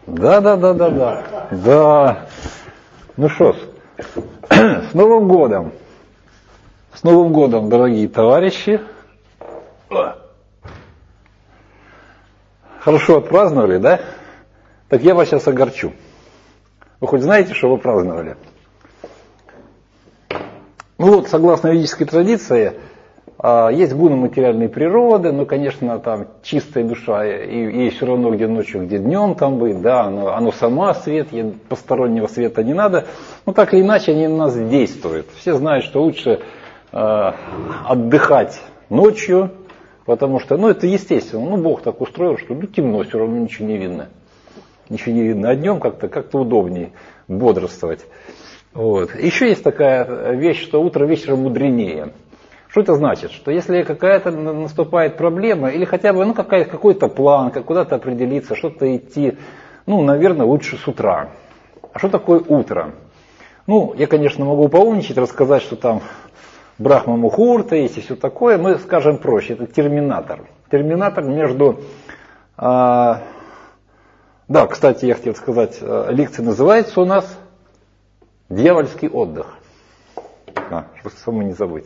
Да. Ну что ж, с Новым годом! С Новым годом, дорогие товарищи! Хорошо отпраздновали, да? Так я вас сейчас огорчу. Вы хоть знаете, что вы праздновали? Ну вот, согласно ведической традиции, есть гуны материальной природы, но, конечно, там чистая душа, и все равно где ночью, где днем там быть, да, оно сама свет, постороннего света не надо, но так или иначе они на нас действуют. Все знают, что лучше отдыхать ночью, потому что, это естественно, Бог так устроил, что темно, все равно ничего не видно. Ничего не видно, а днем как-то удобнее бодрствовать. Вот. Еще есть такая вещь, что утро вечером мудренее. Что это значит? Что если какая-то наступает проблема, или хотя бы какой-то план, куда-то определиться, что-то идти, наверное, лучше с утра. А что такое утро? Я, конечно, могу поумничать, рассказать, что там Брахма Мухурта есть и все такое. Мы скажем проще, это терминатор. Терминатор между... Да, кстати, я хотел сказать, лекция называется у нас «Дьявольский отдых». Чтобы самому не забыть.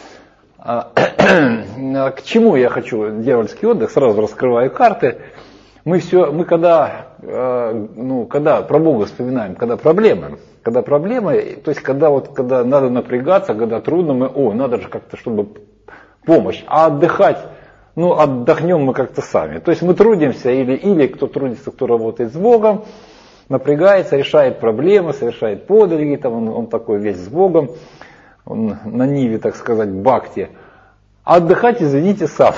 К чему я хочу дьявольский отдых? Сразу раскрываю карты. Мы когда про Бога вспоминаем, когда проблемы, то есть когда надо напрягаться, когда трудно, надо же как-то, чтобы помощь. А отдыхать, отдохнем мы как-то сами. То есть мы трудимся, или кто трудится, кто работает с Богом, напрягается, решает проблемы, совершает подвиги, он такой весь с Богом. Он на ниве, так сказать, бхакти. А отдыхать, извините, сам.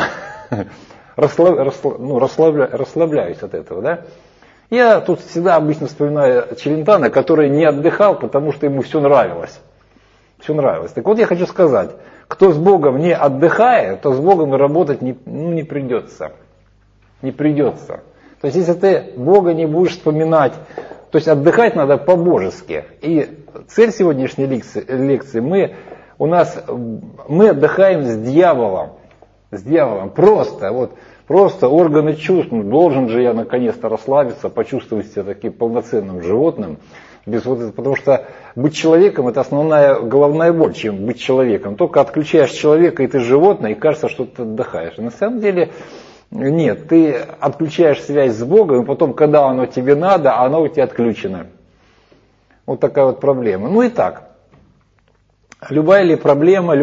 Расслабляюсь от этого, да? Я тут всегда обычно вспоминаю Челентана, который не отдыхал, потому что ему все нравилось. Все нравилось. Так вот я хочу сказать, кто с Богом не отдыхает, то с Богом и работать не придется. Не придется. То есть если ты Бога не будешь вспоминать, то есть отдыхать надо по-божески. И цель сегодняшней лекции мы отдыхаем с дьяволом. С дьяволом. Просто органы чувств. Должен же я наконец-то расслабиться, почувствовать себя таким полноценным животным. Потому что быть человеком — это основная головная боль, чем быть человеком. Только отключаешь человека, и ты животное, и кажется, что ты отдыхаешь. На самом деле нет, ты отключаешь связь с Богом, и потом, когда оно тебе надо, оно у тебя отключено. Вот такая вот проблема. Итак, любая ли проблема,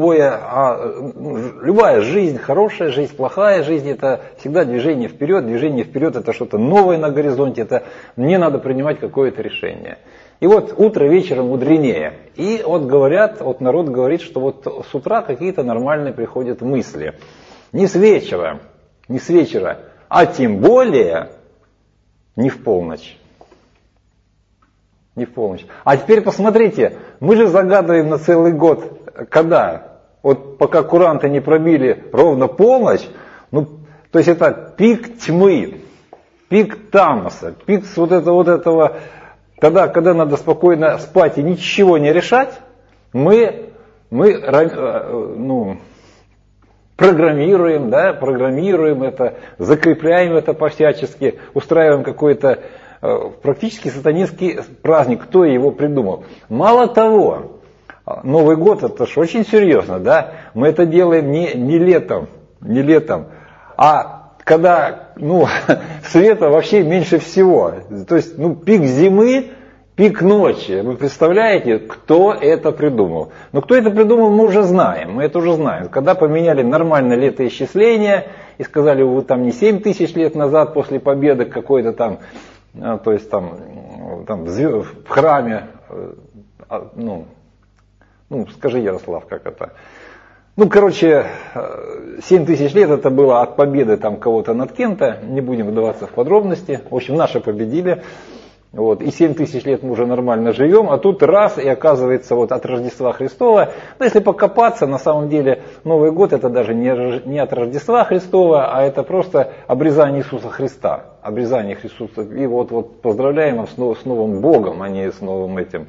любая жизнь, хорошая жизнь, плохая жизнь, это всегда движение вперед. Движение вперед — это что-то новое на горизонте, это мне надо принимать какое-то решение. И вот утро вечером мудренее. И народ говорит, что с утра какие-то нормальные приходят мысли. Не с вечера, а тем более не в полночь. Не в полночь. А теперь посмотрите, мы же загадываем на целый год, когда? Пока куранты не пробили ровно полночь, то есть это пик тьмы, пик тамаса, пик этого, когда надо спокойно спать и ничего не решать, мы программируем это, закрепляем это по-всячески, устраиваем какой-то практически сатанинский праздник. Кто его придумал? Мало того, Новый год — это же очень серьезно, да? Мы это делаем не летом, а когда света вообще меньше всего. То есть пик зимы, пик ночи. Вы представляете, кто это придумал? Кто это придумал, мы это уже знаем. Когда поменяли нормальное летоисчисление и сказали, вы там не 7 тысяч лет назад после победы какой-то там, то есть там в храме, скажи, Ярослав, как это? 7 тысяч лет это было от победы кого-то над кем-то, не будем вдаваться в подробности. В общем, наши победили. И 7 тысяч лет мы уже нормально живем, а тут раз, и оказывается от Рождества Христова. Если покопаться, на самом деле Новый год — это даже не от Рождества Христова, а это просто обрезание Иисуса Христа. Обрезание Иисуса. И поздравляем вас с новым Богом, а не с новым этим.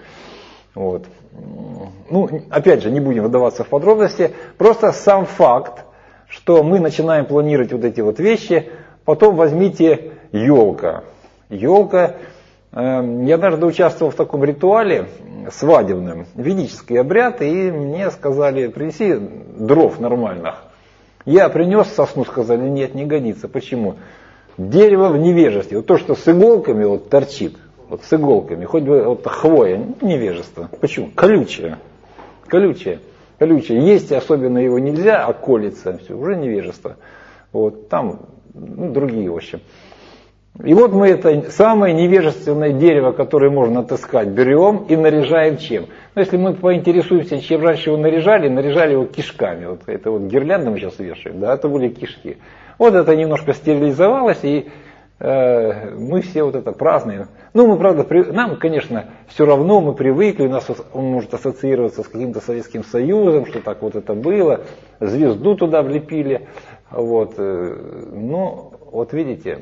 Опять же, не будем вдаваться в подробности. Просто сам факт, что мы начинаем планировать эти вещи, потом возьмите елка. елка. Я однажды участвовал в таком ритуале свадебном, ведический обряд, и мне сказали, принеси дров нормальных. Я принес сосну, сказали, нет, не годится. Почему? Дерево в невежестве. Вот то, что с иголками вот торчит, вот с иголками, хоть бы вот хвоя, невежество. Почему? Колючее. Есть, особенно его нельзя, а колется, все, уже невежество. Вот там другие, в общем. И вот мы это самое невежественное дерево, которое можно отыскать, берем и наряжаем чем? Ну, если мы поинтересуемся, чем раньше его наряжали его кишками. Вот это вот гирлянды мы сейчас вешаем, да, это были кишки. Вот это немножко стерилизовалось, и мы все вот это празднуем. Ну, мы, правда, нам, конечно, все равно мы привыкли, у нас он может ассоциироваться с каким-то Советским Союзом, что так вот это было, звезду туда влепили. Вот. Но, вот видите,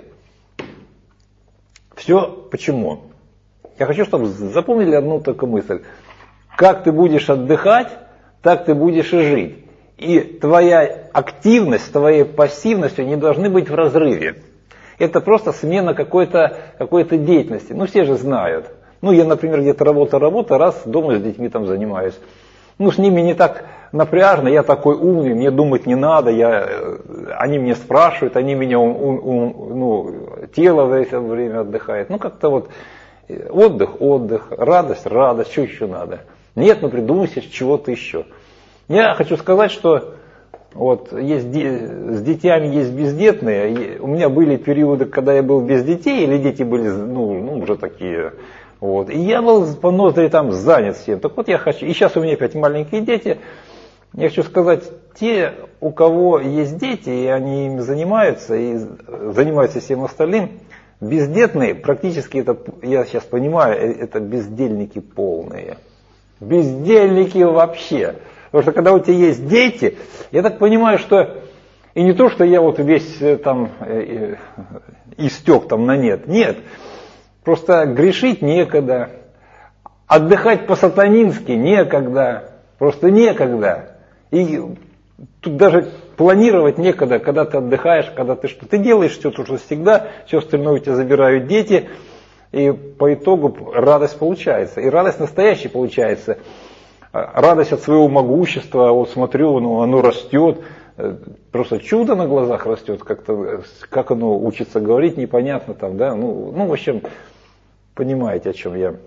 все почему? Я хочу, чтобы запомнили одну только мысль. Как ты будешь отдыхать, так ты будешь и жить. И твоя активность с твоей пассивностью не должны быть в разрыве. Это просто смена какой-то деятельности. Ну, все же знают. Ну, я, например, где-то работа, раз дома с детьми там занимаюсь. Ну, с ними не так напряжно, я такой умный, мне думать не надо, они меня спрашивают, они меня, тело в это время отдыхает. Ну, как-то вот отдых, радость, что еще надо? Нет, придумай себе чего-то еще. Я хочу сказать, что вот есть с детьми есть бездетные. У меня были периоды, когда я был без детей, или дети были уже такие. Вот. И я был по ноздри там занят всем. Так вот я хочу, и сейчас у меня опять маленькие дети. Я хочу сказать, те, у кого есть дети, и они им занимаются, и занимаются всем остальным, бездетные, практически это, я сейчас понимаю, это бездельники полные. Бездельники вообще. Потому что когда у тебя есть дети, я так понимаю, что и не то, что я вот весь там истек там на нет. Нет. Просто грешить некогда. Отдыхать по-сатанински некогда. Просто некогда. И тут даже планировать некогда, когда ты отдыхаешь, когда ты что-то делаешь, все то, что всегда, все остальное у тебя забирают дети. И по итогу радость получается. И радость настоящая получается. Радость от своего могущества, вот смотрю, оно растет, просто чудо на глазах растет, как оно учится говорить, непонятно там, да, в общем, понимаете, о чем я.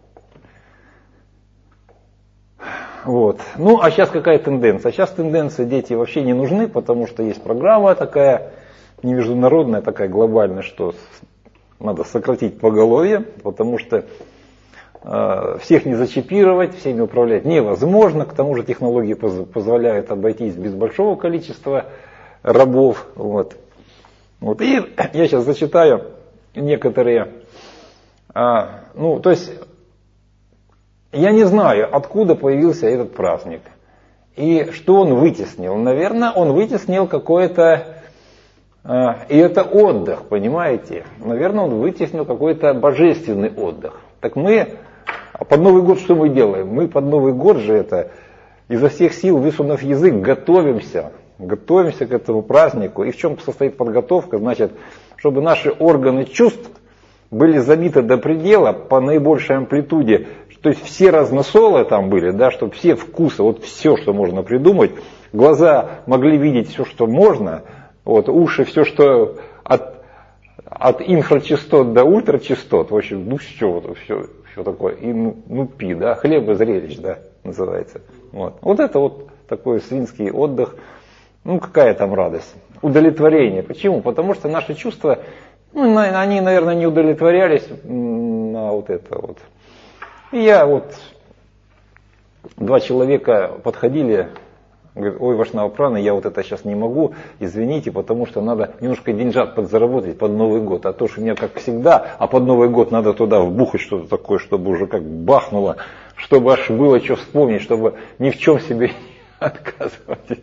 Вот. Ну, а сейчас какая тенденция? Сейчас тенденция, дети вообще не нужны, потому что есть программа такая, не международная, такая глобальная, что надо сократить поголовье, потому что всех не зачипировать, всеми управлять невозможно, к тому же технологии позволяют обойтись без большого количества рабов. Вот. И я сейчас зачитаю некоторые, то есть я не знаю, откуда появился этот праздник и что он вытеснил. Наверное, он вытеснил какое-то, и это отдых, понимаете, наверное, он вытеснил какой-то божественный отдых. Так мы под Новый год что мы делаем? Мы под Новый год же это изо всех сил, высунув язык, готовимся к этому празднику. И в чем состоит подготовка? Значит, чтобы наши органы чувств были забиты до предела по наибольшей амплитуде, то есть все разносолы там были, да, чтобы все вкусы, вот все, что можно придумать, глаза могли видеть все, что можно, вот, уши все, что от инфрачастот до ультрачастот, в общем, все такое, и пи, да, хлеб и зрелищ, да, называется. Вот это вот такой свинский отдых, какая там радость, удовлетворение. Почему? Потому что наши чувства, они, наверное, не удовлетворялись на вот это вот. И я два человека подходили, говорят, ой, Вашнава Прана, я вот это сейчас не могу, извините, потому что надо немножко деньжат подзаработать под Новый год. А то, что у меня как всегда, а под Новый год надо туда вбухать что-то такое, чтобы уже как бахнуло, чтобы аж было что вспомнить, чтобы ни в чем себе не отказывать.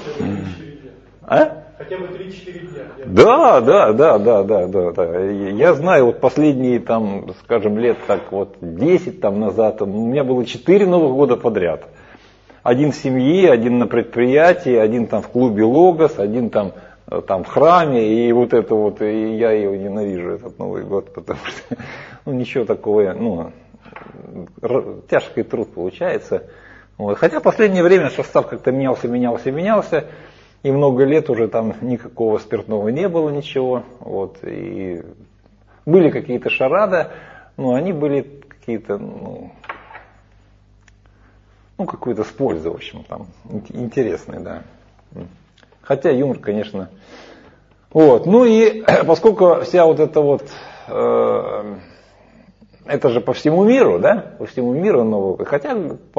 А? Хотя бы 3-4 дня. Да. Я знаю, вот последние, там, скажем, лет так 10 там назад, у меня было 4 Новых года подряд. Один в семье, один на предприятии, один там в клубе Логос, один там там в храме, и вот это вот, и я его ненавижу, этот Новый год, потому что ничего такого, тяжкий труд получается. Вот. Хотя в последнее время состав как-то менялся, и много лет уже там никакого спиртного не было, ничего. Вот. И были какие-то шарады, но они были какие-то, какой-то с пользой, в общем, там, интересные, да. Хотя юмор, конечно. Вот. Ну и поскольку вся вот эта вот, это же по всему миру, да, по всему миру новый, хотя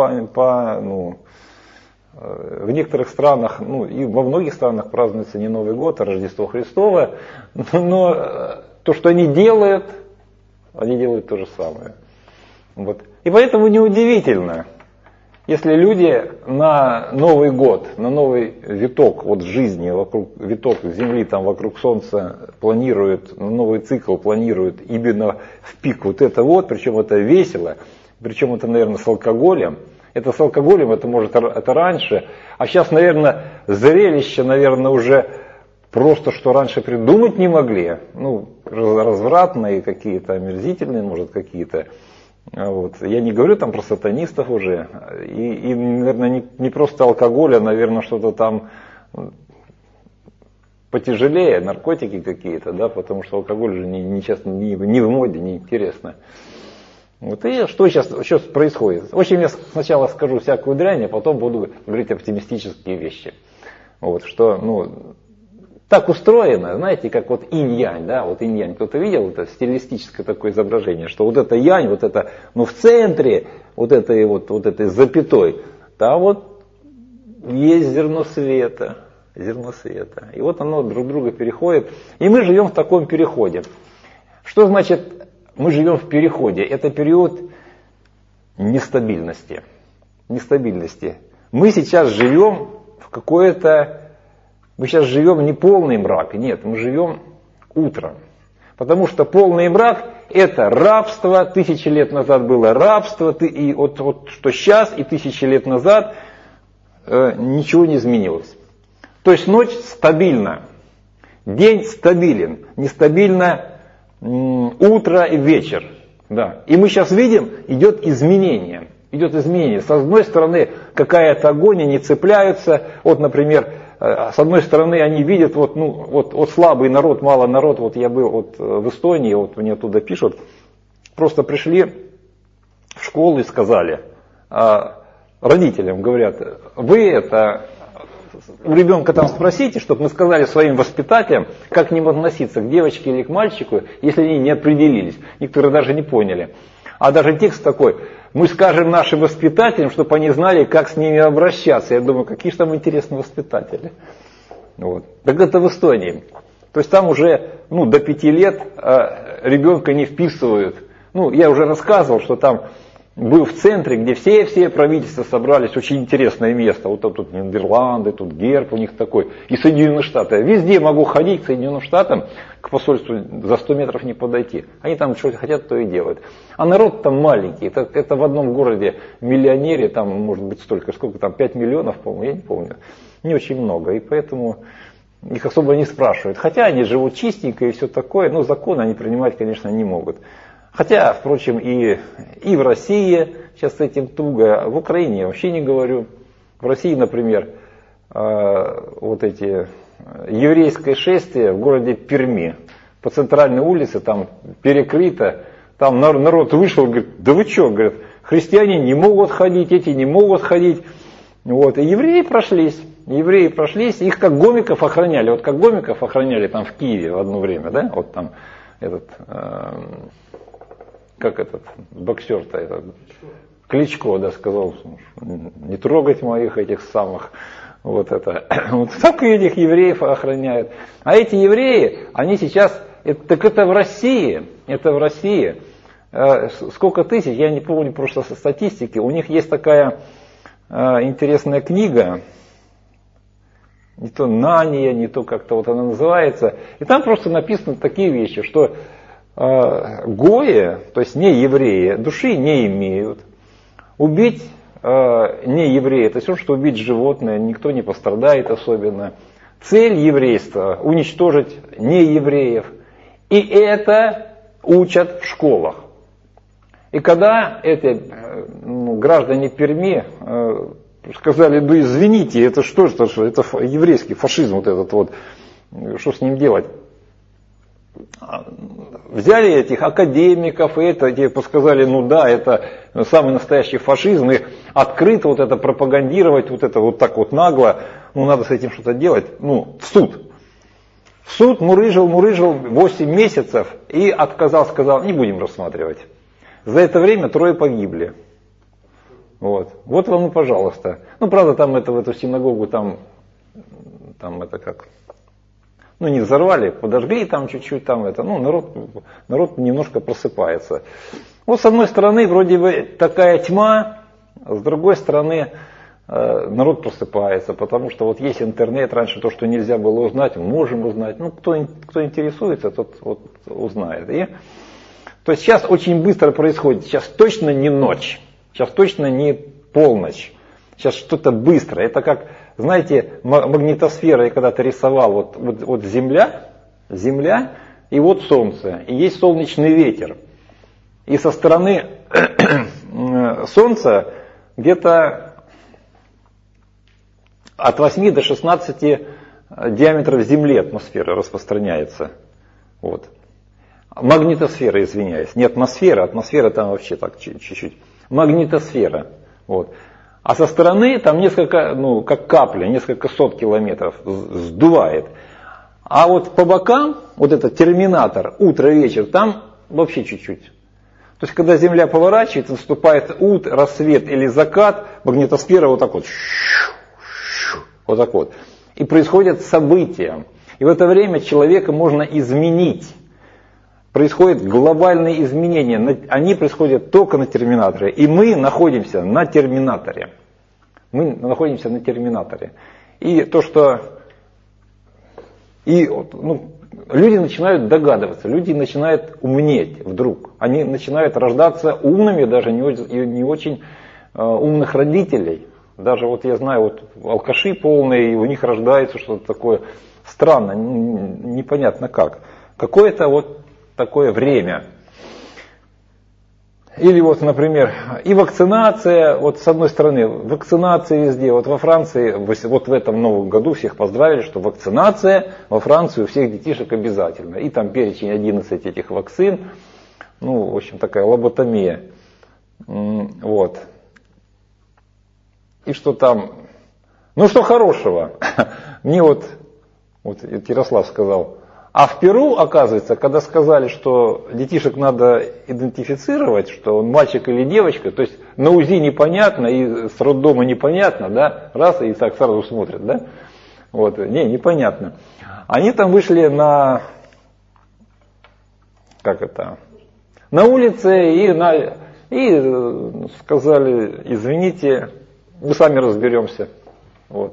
в некоторых странах, и во многих странах празднуется не Новый год, а Рождество Христово, но то, что они делают то же самое. Вот. И поэтому неудивительно, если люди на Новый год, на новый виток вот жизни, виток Земли там вокруг Солнца планируют, новый цикл планируют именно в пик вот это вот, причем это весело, причем это, наверное, с алкоголем. Это с алкоголем, это раньше, а сейчас, наверное, зрелище, уже просто, что раньше придумать не могли, развратные какие-то, омерзительные, может, какие-то. Вот. Я не говорю там про сатанистов уже, и наверное, не просто алкоголь, а, наверное, что-то там потяжелее, наркотики какие-то, да, потому что алкоголь же не в моде, не интересно. Вот и что сейчас происходит? Очень я сначала скажу всякую дрянь, а потом буду говорить оптимистические вещи. Вот, что, так устроено, знаете, как вот инь-янь, да, вот инь-янь. Кто-то видел это стилистическое такое изображение, что вот это янь, вот это, в центре вот этой запятой, там вот есть зерно света. И вот оно друг друга переходит. И мы живем в таком переходе. Что значит мы живем в переходе? Это период нестабильности. Мы сейчас живем мы сейчас живем не полный мрак, нет, мы живем утром. Потому что полный мрак – это рабство, 1000 лет назад было рабство, и вот что сейчас и 1000 лет назад ничего не изменилось. То есть ночь стабильна, день стабилен, нестабильно утро и вечер. Да. И мы сейчас видим, идет изменение. С одной стороны, какая-то агония, не цепляются. Вот, например, с одной стороны, они видят, вот слабый народ, мало народ. Вот я был в Эстонии, мне оттуда пишут, просто пришли в школу и сказали, родителям говорят, вы у ребенка там спросите, чтобы мы сказали своим воспитателям, как к ним относиться, к девочке или к мальчику, если они не определились. Некоторые даже не поняли. А даже текст такой, мы скажем нашим воспитателям, чтобы они знали, как с ними обращаться. Я думаю, какие же там интересные воспитатели. Вот. Так это в Эстонии. То есть там уже до 5 лет ребенка не вписывают. Я уже рассказывал, что там был в центре, где все правительства собрались, очень интересное место. Вот тут Нидерланды, тут герб у них такой. И Соединенные Штаты. Везде могу ходить к Соединенным Штатам, к посольству за 100 метров не подойти. Они там что хотят, то и делают. А народ там маленький. Это в одном городе миллионере, там может быть сколько там, 5 миллионов, по-моему, я не помню. Не очень много. И поэтому их особо не спрашивают. Хотя они живут чистенько и все такое, но законы они принимать, конечно, не могут. Хотя, впрочем, и в России сейчас с этим туго, в Украине я вообще не говорю. В России, например, еврейское шествие в городе Перми. По центральной улице там перекрыто, там народ вышел, говорит, да вы что, говорят, христиане не могут ходить, эти не могут ходить. Вот, и евреи прошлись, их как гомиков охраняли, как гомиков охраняли там в Киеве в одно время, да, вот там этот боксер-то, Кличко, да, сказал, не трогать моих этих самых, вот так и этих евреев охраняют. А эти евреи, они сейчас, это в России, сколько тысяч, я не помню просто статистики, у них есть такая интересная книга, не то Нания, не то как-то она называется, и там просто написаны такие вещи, что гои, то есть не евреи, души не имеют. Убить не еврея, это все, что убить животное, никто не пострадает особенно. Цель еврейства – уничтожить неевреев. И это учат в школах. И когда эти граждане Перми сказали, ну извините, это что же, это еврейский фашизм вот этот вот, что с ним делать? Взяли этих академиков, и это, типа, сказали, ну да, это самый настоящий фашизм, и открыто вот это пропагандировать, вот это вот так вот нагло, ну надо с этим что-то делать, ну в суд. В суд мурыжил 8 месяцев и отказал, сказал, не будем рассматривать. За это время 3 погибли. Вот вам и пожалуйста. Ну правда там это, в эту синагогу там это как... Ну, не взорвали, подожгли там чуть-чуть, там это, ну, народ немножко просыпается. Вот с одной стороны, вроде бы такая тьма, а с другой стороны, народ просыпается, потому что вот есть интернет, раньше то, что нельзя было узнать, можем узнать. Ну, кто интересуется, тот вот узнает. И, то есть сейчас очень быстро происходит, сейчас точно не ночь, сейчас точно не полночь, сейчас что-то быстро. Это как... Знаете, магнитосфера, я когда-то рисовал, вот Земля, и вот Солнце, и есть солнечный ветер. И со стороны Солнца где-то от 8 до 16 диаметров Земли атмосфера распространяется. Вот. Магнитосфера, извиняюсь, не атмосфера, атмосфера там вообще так чуть-чуть. Магнитосфера. Вот. А со стороны там несколько, ну, как капля, несколько сот километров сдувает. А вот по бокам, вот этот терминатор, утро-вечер, там вообще чуть-чуть. То есть, когда Земля поворачивается, наступает рассвет или закат, магнитосфера вот так вот. И происходят события. И в это время человека можно изменить. Происходят глобальные изменения. Они происходят только на терминаторе. И мы находимся на терминаторе. И то, что... люди начинают догадываться, люди начинают умнеть вдруг. Они начинают рождаться умными, даже не очень умных родителей. Даже вот я знаю, вот алкаши полные, и у них рождается что-то такое странное, непонятно как. Какое-то вот такое время. Или вот, например, и вакцинация, вот с одной стороны, вакцинация везде, вот во Франции, вот в этом новом году всех поздравили, что вакцинация во Франции у всех детишек обязательно. И там перечень 11 этих вакцин, ну, в общем, такая лоботомия. Вот. И что там, ну что хорошего, мне вот Ярослав сказал, а в Перу, оказывается, когда сказали, что детишек надо идентифицировать, что он мальчик или девочка, то есть на УЗИ непонятно и с роддома непонятно, да, раз и так сразу смотрят, да, вот, непонятно. Они там вышли на улице и сказали, извините, мы сами разберемся, вот.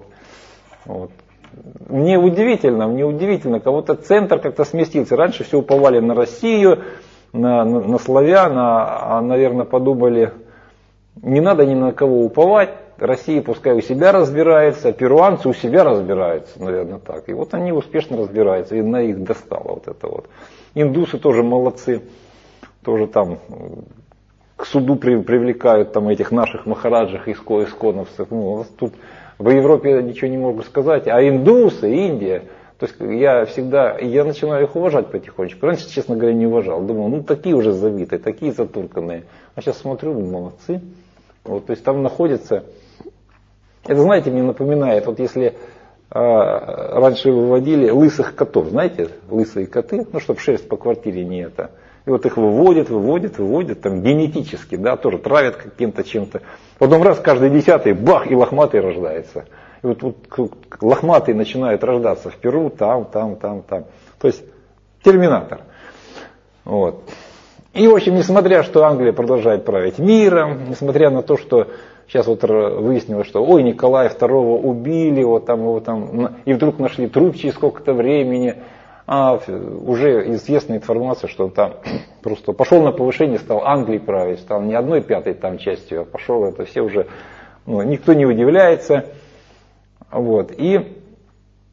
Мне удивительно, кого-то центр как-то сместился. Раньше все уповали на Россию, на славян, а, наверное, подумали, не надо ни на кого уповать, Россия пускай у себя разбирается, перуанцы у себя разбираются, наверное, так. И вот они успешно разбираются, и на их достало вот это вот. Индусы тоже молодцы, тоже там к суду привлекают там этих наших махараджах, исконовцев. Ну, у нас тут в Европе ничего не могу сказать, а индусы, Индия, то есть я начинаю их уважать потихонечку. Раньше, честно говоря, не уважал. Думал, ну такие уже забитые, такие затурканные. А сейчас смотрю, молодцы. Вот, то есть там находится, это, знаете, мне напоминает, вот если раньше выводили лысых котов, знаете, лысые коты, ну чтобы шерсть по квартире не это. И вот их выводят, там генетически, да, тоже травят каким-то чем-то. Потом раз, каждый 10-й, бах, и лохматый рождается. И вот лохматые начинают рождаться в Перу, там. То есть терминатор. Вот. И, в общем, несмотря, что Англия продолжает править миром, несмотря на то, что сейчас вот выяснилось, что ой, Николая II убили, вот там его там, и вдруг нашли труп через сколько-то времени. А уже известна информация, что он там просто пошел на повышение, стал Англией править, стал не 1/5 там частью, а пошел, это все уже, никто не удивляется. Вот. И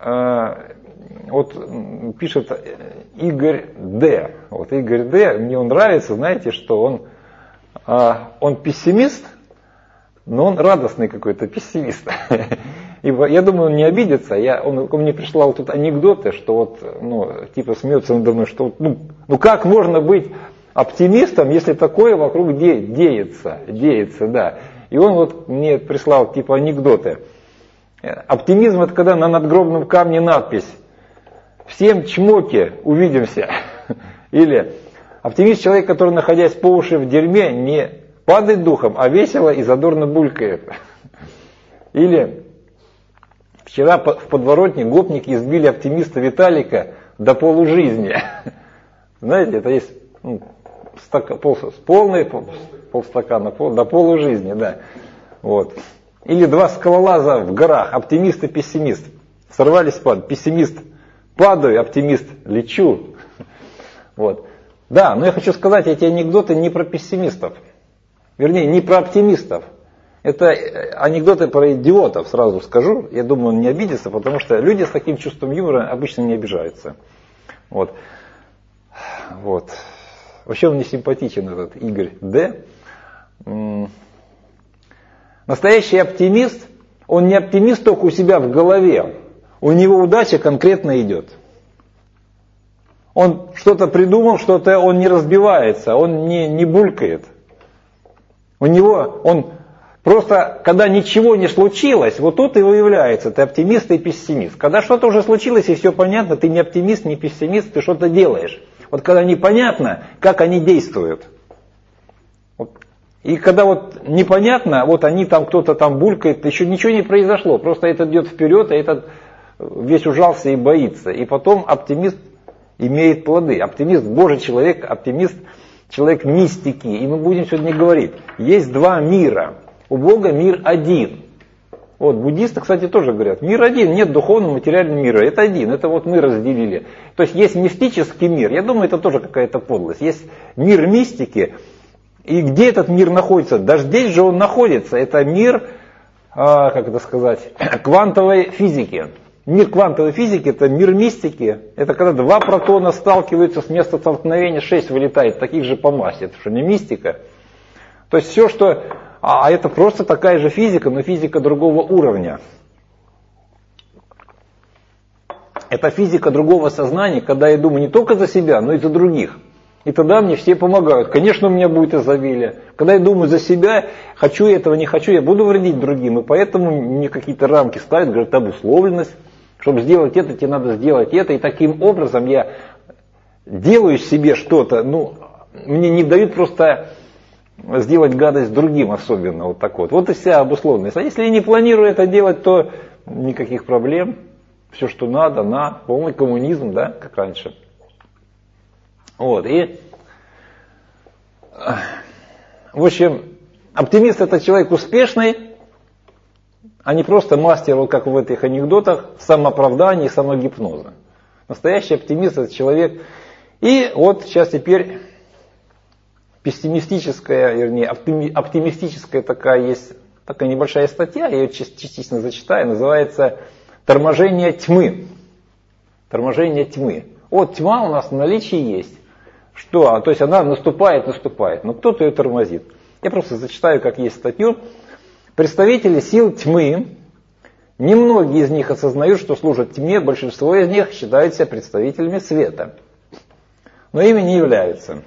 вот пишет Игорь Д. Вот Игорь Д. Мне он нравится, знаете, что он пессимист, но он радостный какой-то пессимист. Я думаю, он не обидится. Он мне прислал тут анекдоты, что вот, типа смеется надо мной, что ну как можно быть оптимистом, если такое вокруг деется, да. И он вот мне прислал типа анекдоты. Оптимизм — это когда на надгробном камне надпись «Всем чмоки, увидимся». Или оптимист — человек, который, находясь по уши в дерьме, не падает духом, а весело и задорно булькает. Или вчера в подворотне гопники избили оптимиста Виталика до полужизни. Знаете, это есть полстакана до полужизни, да. Вот. Или два скалолаза в горах, оптимист и пессимист. Сорвались пессимист падаю, оптимист лечу. Вот. Да, но я хочу сказать, эти анекдоты не про пессимистов. Вернее, не про оптимистов. Это анекдоты про идиотов, сразу скажу. Я думаю, он не обидится, потому что люди с таким чувством юмора обычно не обижаются. Вот. Вообще он мне симпатичен, этот Игорь Д. Настоящий оптимист, он не оптимист только у себя в голове. У него удача конкретно идет. Он что-то придумал, что-то он не разбивается, он не булькает. Он просто, когда ничего не случилось, вот тут и выявляется, ты оптимист и пессимист. Когда что-то уже случилось и все понятно, ты не оптимист, не пессимист, ты что-то делаешь. Вот когда непонятно, как они действуют. И когда вот непонятно, вот они там, кто-то там булькает, еще ничего не произошло, просто этот идет вперед, а этот весь ужался и боится. И потом оптимист имеет плоды. Оптимист Божий человек, оптимист человек мистики. И мы будем сегодня говорить, есть два мира. У Бога мир один. Вот буддисты, кстати, тоже говорят, мир один, нет духовного материального мира. Это один, это вот мы разделили. То есть есть мистический мир. Я думаю, это тоже какая-то подлость. Есть мир мистики. И где этот мир находится? Да здесь же он находится. Это мир, как это сказать, квантовой физики. Мир квантовой физики — это мир мистики. Это когда два протона сталкиваются, с места столкновения 6 вылетает, таких же по массе. Это что, не мистика? То есть все, что... А это просто такая же физика, но физика другого уровня. Это физика другого сознания, когда я думаю не только за себя, но и за других. И тогда мне все помогают. Конечно, у меня будет изобилие. Когда я думаю за себя, хочу я этого, не хочу, я буду вредить другим. И поэтому мне какие-то рамки ставят, говорят, обусловленность. Чтобы сделать это, тебе надо сделать это. И таким образом я делаю себе что-то. Мне не дают просто сделать гадость другим особенно. Вот так вот. Вот и вся обусловленность. А если я не планирую это делать, то никаких проблем. Все, что надо, полный коммунизм, да, как раньше. Вот, и, в общем, оптимист — это человек успешный, а не просто мастер, вот как в этих анекдотах, самооправдания и самогипноза. Настоящий оптимист — это человек. И вот сейчас теперь пессимистическая, вернее, оптимистическая такая небольшая статья, я ее частично зачитаю, называется «Торможение тьмы». Торможение тьмы. Вот тьма у нас в наличии есть. Что? То есть она наступает, но кто-то ее тормозит. Я просто зачитаю, как есть статью. Представители сил тьмы, немногие из них осознают, что служат тьме, большинство из них считают себя представителями света. Но ими не являются.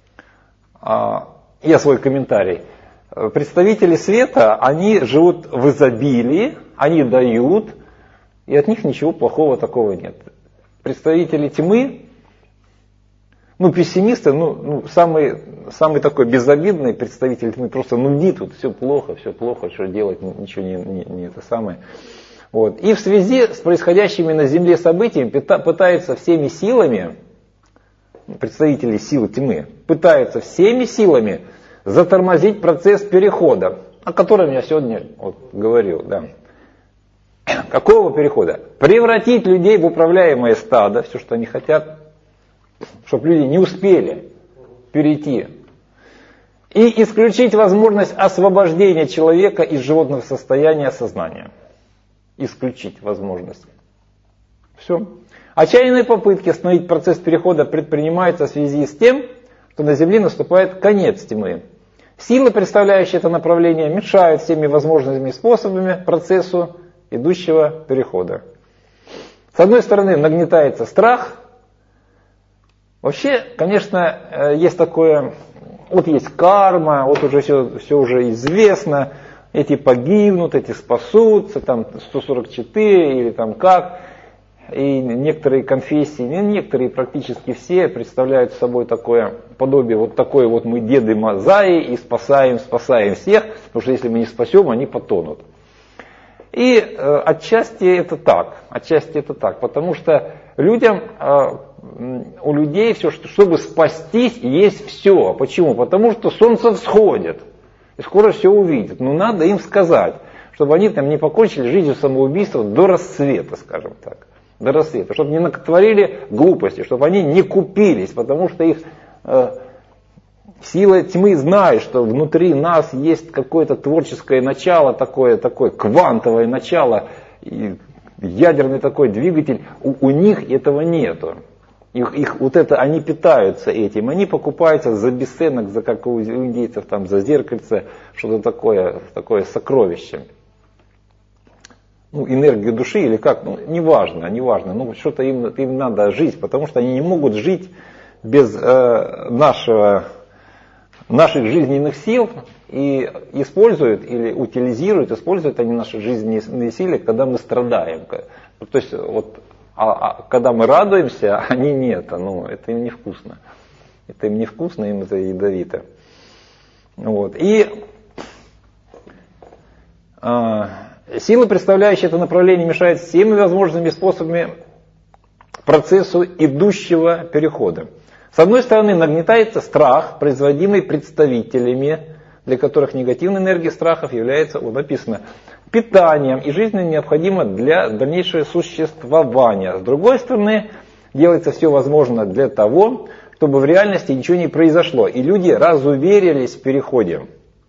Я свой комментарий. Представители света, они живут в изобилии, они дают, и от них ничего плохого такого нет. Представители тьмы, пессимисты, самый такой безобидный представитель тьмы, просто нудит, тут все плохо, что делать, ничего не это самое. Вот. И в связи с происходящими на Земле событиями пытаются всеми силами, представители сил тьмы, пытаются всеми силами затормозить процесс перехода, о котором я сегодня говорил, да. Какого перехода? Превратить людей в управляемое стадо, все, что они хотят, чтобы люди не успели перейти. И исключить возможность освобождения человека из животного состояния сознания. Исключить возможность. Все. Отчаянные попытки остановить процесс перехода предпринимаются в связи с тем, что на Земле наступает конец тьмы. Силы, представляющие это направление, мешают всеми возможными способами процессу идущего перехода. С одной стороны, нагнетается страх. Вообще, конечно, есть такое, вот есть карма, вот уже все уже известно, эти погибнут, эти спасутся, там 144 или там как. И некоторые конфессии, некоторые практически все представляют собой такое подобие, вот такое вот мы деды Мазаи и спасаем всех, потому что если мы не спасем, они потонут. И отчасти это так, потому что людям, у людей все, чтобы спастись, есть все. Почему? Потому что солнце всходит, и скоро все увидят. Но надо им сказать, чтобы они там не покончили жизнью самоубийством до рассвета, скажем так. До рассвета, чтобы не натворили глупости, чтобы они не купились, потому что их сила тьмы знает, что внутри нас есть какое-то творческое начало, такое квантовое начало, ядерный такой двигатель, у них этого нету. Их вот это, они питаются этим, они покупаются за бесценок, за как у индейцев там за зеркальце, что-то такое сокровище. Энергию души или как, неважно, что-то им надо жить, потому что они не могут жить без наших жизненных сил и используют или используют они наши жизненные силы, когда мы страдаем. То есть, когда мы радуемся, они нет, это им невкусно. Это им невкусно, им это ядовито. Силы, представляющие это направление, мешают всеми возможными способами процессу идущего перехода. С одной стороны, нагнетается страх, производимый представителями, для которых негативная энергия страхов является, написано, питанием и жизненно необходимо для дальнейшего существования. С другой стороны, делается все возможное для того, чтобы в реальности ничего не произошло, и люди разуверились в переходе.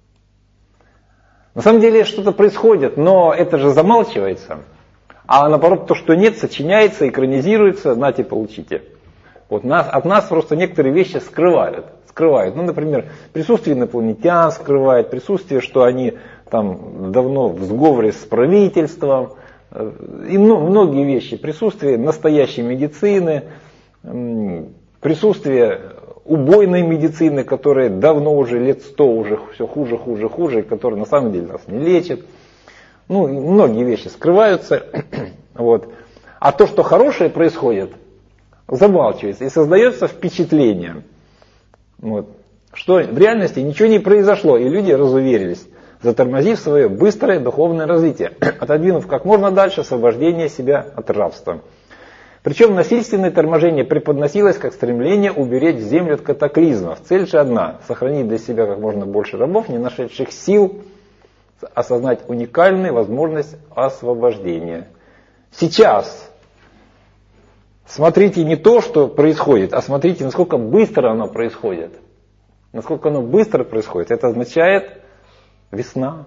На самом деле что-то происходит, но это же замалчивается. А наоборот, то, что нет, сочиняется, экранизируется, нате, получите. От нас просто некоторые вещи скрывают. Например, присутствие инопланетян скрывает, присутствие, что они там давно в сговоре с правительством. И многие вещи. Присутствие настоящей медицины, присутствие убойной медицины, которая давно уже лет 100 уже все хуже, и которая на самом деле нас не лечит. Многие вещи скрываются. А то, что хорошее происходит, замалчивается и создается впечатление, что в реальности ничего не произошло, и люди разуверились, затормозив свое быстрое духовное развитие, отодвинув как можно дальше освобождение себя от рабства. Причем насильственное торможение преподносилось как стремление уберечь землю от катаклизмов. Цель же одна – сохранить для себя как можно больше рабов, не нашедших сил осознать уникальную возможность освобождения. Сейчас смотрите не то, что происходит, а смотрите, насколько быстро оно происходит. Насколько оно быстро происходит, это означает весна.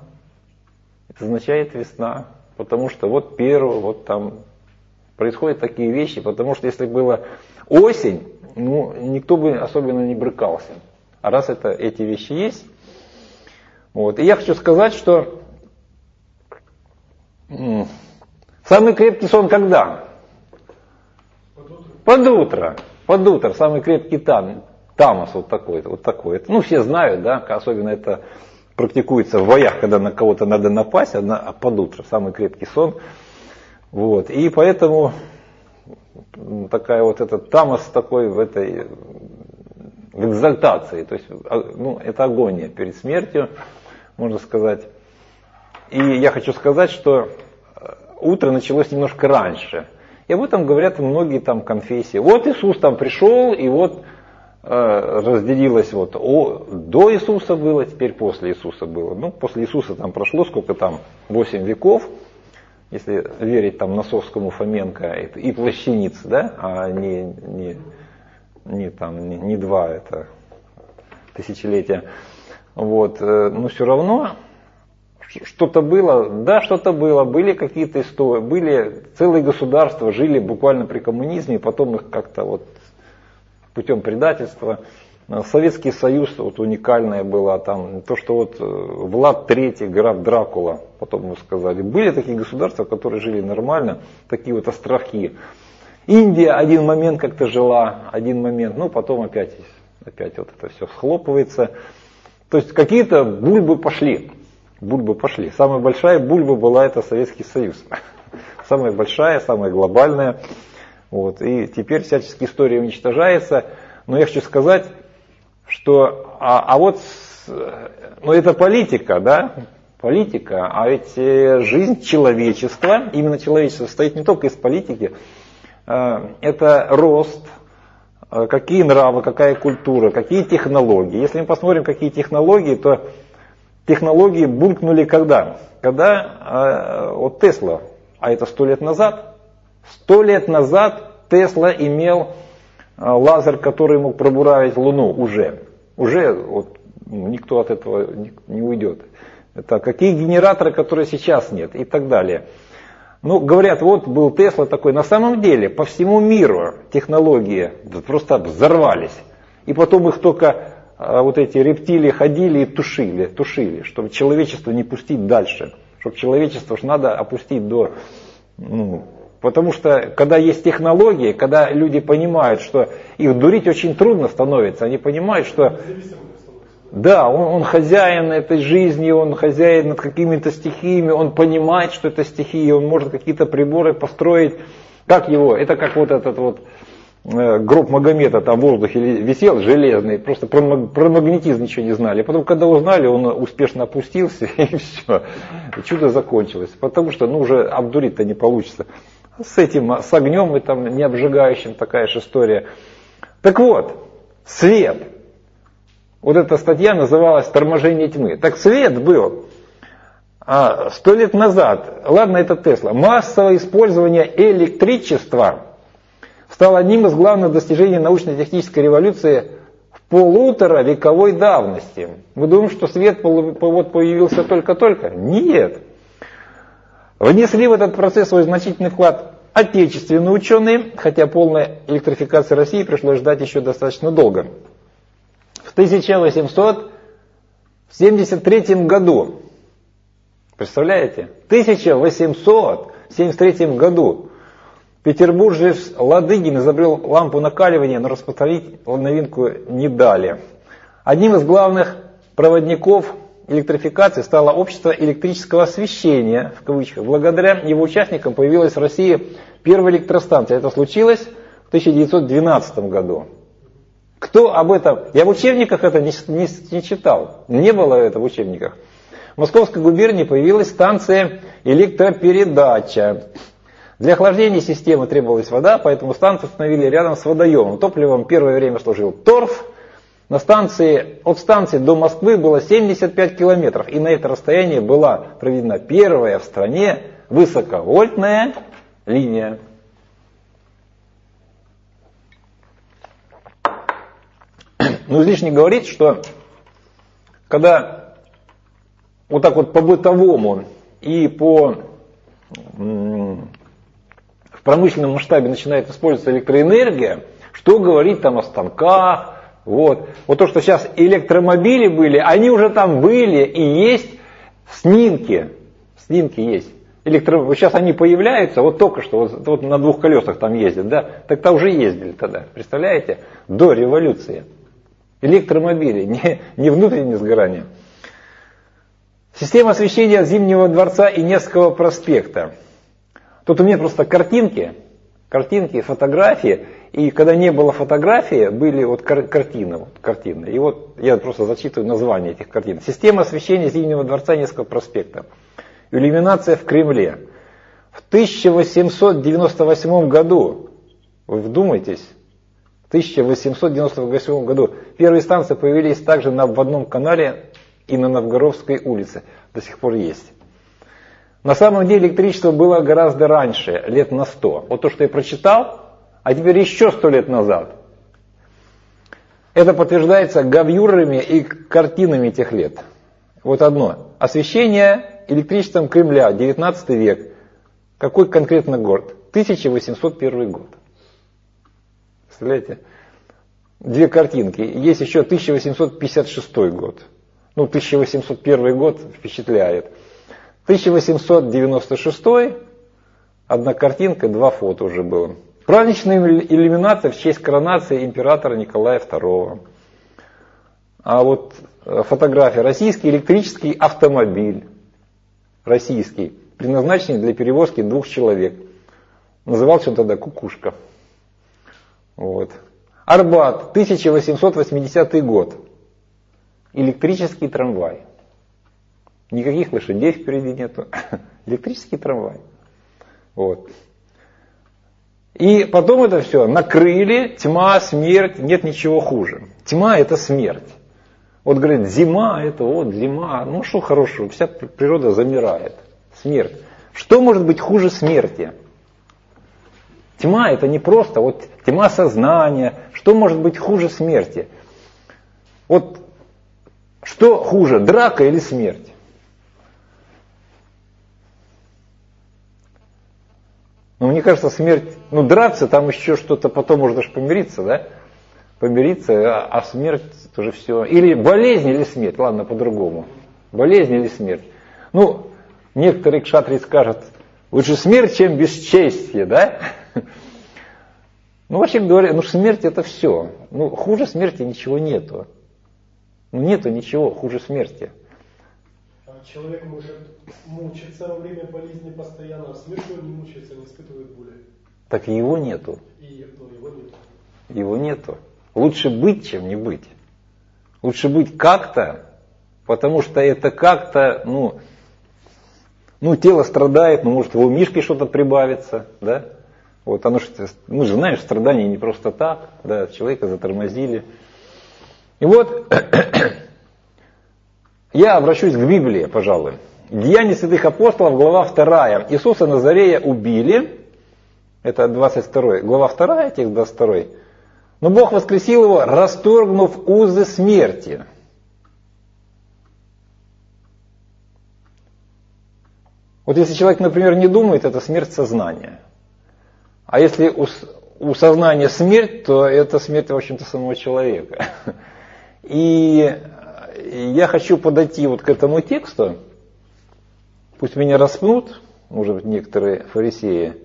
Потому что происходят такие вещи, потому что если была осень, никто бы особенно не брыкался. А раз эти вещи есть. И я хочу сказать, что самый крепкий сон когда? Под утро. Самый крепкий тамос такой. Все знают, да, особенно это практикуется в боях, когда на кого-то надо напасть, а под утро самый крепкий сон. И поэтому этот тамос такой в этой экзальтации, то есть это агония перед смертью, можно сказать. И я хочу сказать, что утро началось немножко раньше. И об этом говорят многие конфессии. Иисус пришел, и разделилось, до Иисуса было, теперь после Иисуса было. После Иисуса прошло 8 веков. Если верить Носовскому, Фоменко и Плащанице, да, а не 2 тысячелетия. Но все равно, что-то было? Да, что-то было. Были какие-то истории, были целые государства, жили буквально при коммунизме, потом их как-то вот путем предательства. Советский Союз вот уникальное было, там то, что вот Влад III, граф Дракула, потом ему сказали, были такие государства, которые жили нормально, такие вот островки. Индия один момент как-то жила, один момент, ну потом опять вот это все схлопывается. То есть какие-то бульбы пошли. Самая большая бульба была это Советский Союз. Самая большая, самая глобальная. Вот. И теперь всячески история уничтожается. Но я хочу сказать, что это политика, да? Политика, а ведь жизнь человечества, именно человечество состоит не только из политики, это рост, какие нравы, какая культура, какие технологии. Если мы посмотрим, какие технологии, то технологии булькнули когда? Когда вот Тесла, а это 100 лет назад. 100 лет назад Тесла имел лазер, который мог пробуравить Луну уже. Уже вот, никто от этого не уйдет. Это какие генераторы, которые сейчас нет и так далее. Ну, говорят, вот был Тесла такой. На самом деле, по всему миру технологии просто взорвались. И потом их только вот эти рептилии ходили и тушили, чтобы человечество не пустить дальше. Чтобы человечество надо опустить до... потому что, когда есть технологии, когда люди понимают, что их дурить очень трудно становится, они понимают, что... Да, он хозяин этой жизни, он хозяин над какими-то стихиями, он понимает, что это стихии, он может какие-то приборы построить. Как его? Это как вот этот вот гроб Магомета там в воздухе висел железный, просто про магнетизм ничего не знали. Потом, когда узнали, он успешно опустился, и все, чудо закончилось. Потому что уже обдурить-то не получится. С с огнем и там не обжигающим такая же история. Так вот, свет. Вот эта статья называлась «Торможение тьмы». Так свет был 100 лет назад, ладно, это Тесла, массовое использование электричества стало одним из главных достижений научно-технической революции в 1,5-вековой давности. Мы думаем, что свет появился только-только? Нет. Внесли в этот процесс свой значительный вклад отечественные ученые, хотя полной электрификации России пришлось ждать еще достаточно долго. В 1873 году, представляете, в 1873 году петербуржец Ладыгин изобрел лампу накаливания, но распространить новинку не дали. Одним из главных проводников электрификации стало общество электрического освещения, в кавычках. Благодаря его участникам появилась в России первая электростанция. Это случилось в 1912 году. Кто об этом? Я в учебниках это не читал. Не было это в учебниках. В Московской губернии появилась станция электропередача. Для охлаждения системы требовалась вода, поэтому станцию установили рядом с водоемом. Топливом первое время служил торф. От станции до Москвы было 75 километров. И на это расстояние была проведена первая в стране высоковольтная линия. Ну, излишне говорить, что когда вот так вот по-бытовому и в промышленном масштабе начинает использоваться электроэнергия, что говорить там о станках, вот то, что сейчас электромобили были, они уже там были и есть снимки есть. Вот сейчас они появляются, вот только что, вот на 2 колесах там ездят, да, так-то уже ездили тогда, представляете, до революции. Электромобили, не внутреннее сгорание. Система освещения Зимнего дворца и Невского проспекта. Тут у меня просто картинки, фотографии. И когда не было фотографии, были вот картины. И вот я просто зачитываю название этих картин. Система освещения Зимнего дворца и Невского проспекта. Иллюминация в Кремле. В 1898 году, вы вдумайтесь, в 1898 году первые станции появились также на обводном канале и на Новгородской улице. До сих пор есть. На самом деле электричество было гораздо раньше, лет на 100. Вот то, что я прочитал, а теперь еще 100 лет назад. Это подтверждается гравюрами и картинами тех лет. Вот одно. Освещение электричеством Кремля, 19 век. Какой конкретно город? 1801 год. Представляете? Две картинки. Есть еще 1856 год. 1801 год впечатляет. 1896, одна картинка, два фото уже было. Праздничная иллюминация в честь коронации императора Николая II. А вот фотография. Российский электрический автомобиль. Российский. Предназначенный для перевозки 2 человек. Назывался он тогда «Кукушка». Вот. Арбат, 1880 год. Электрический трамвай. Никаких лошадей впереди нету. Электрический трамвай. Вот. И потом это все накрыли, тьма, смерть, нет ничего хуже. Тьма — это смерть. Вот говорят, зима — это вот зима. Ну что хорошего, вся природа замирает. Смерть. Что может быть хуже смерти? Тьма — это не просто вот тьма сознания. Что может быть хуже смерти? Вот что хуже, драка или смерть? Мне кажется, смерть, драться, там еще что-то, потом можно же помириться, да? Помириться, а смерть тоже все. Или болезнь, или смерть, ладно, по-другому. Болезнь или смерть. Некоторые кшатрии скажут, лучше смерть, чем бесчестье, да? Вообще говоря, смерть это все. Хуже смерти ничего нету. Нету ничего хуже смерти. Человек может мучиться во время болезни постоянно, а смерть он не мучается, не испытывает боли. Так и его нету. Его нету. Его нету. Лучше быть, чем не быть. Лучше быть как-то, потому что это как-то, тело страдает, может в умишке что-то прибавится, да? Вот оно, мы же знаем, страдания не просто так, да, человека затормозили. И вот я обращусь к Библии, пожалуй. Деяния святых апостолов, глава 2. Иисуса Назарея убили. Это 22, глава 2, текст 22. Но Бог воскресил его, расторгнув узы смерти. Вот если человек, например, не думает, это смерть сознания. А если у сознания смерть, то это смерть, в общем-то, самого человека. И я хочу подойти вот к этому тексту. Пусть меня распнут, может быть, некоторые фарисеи.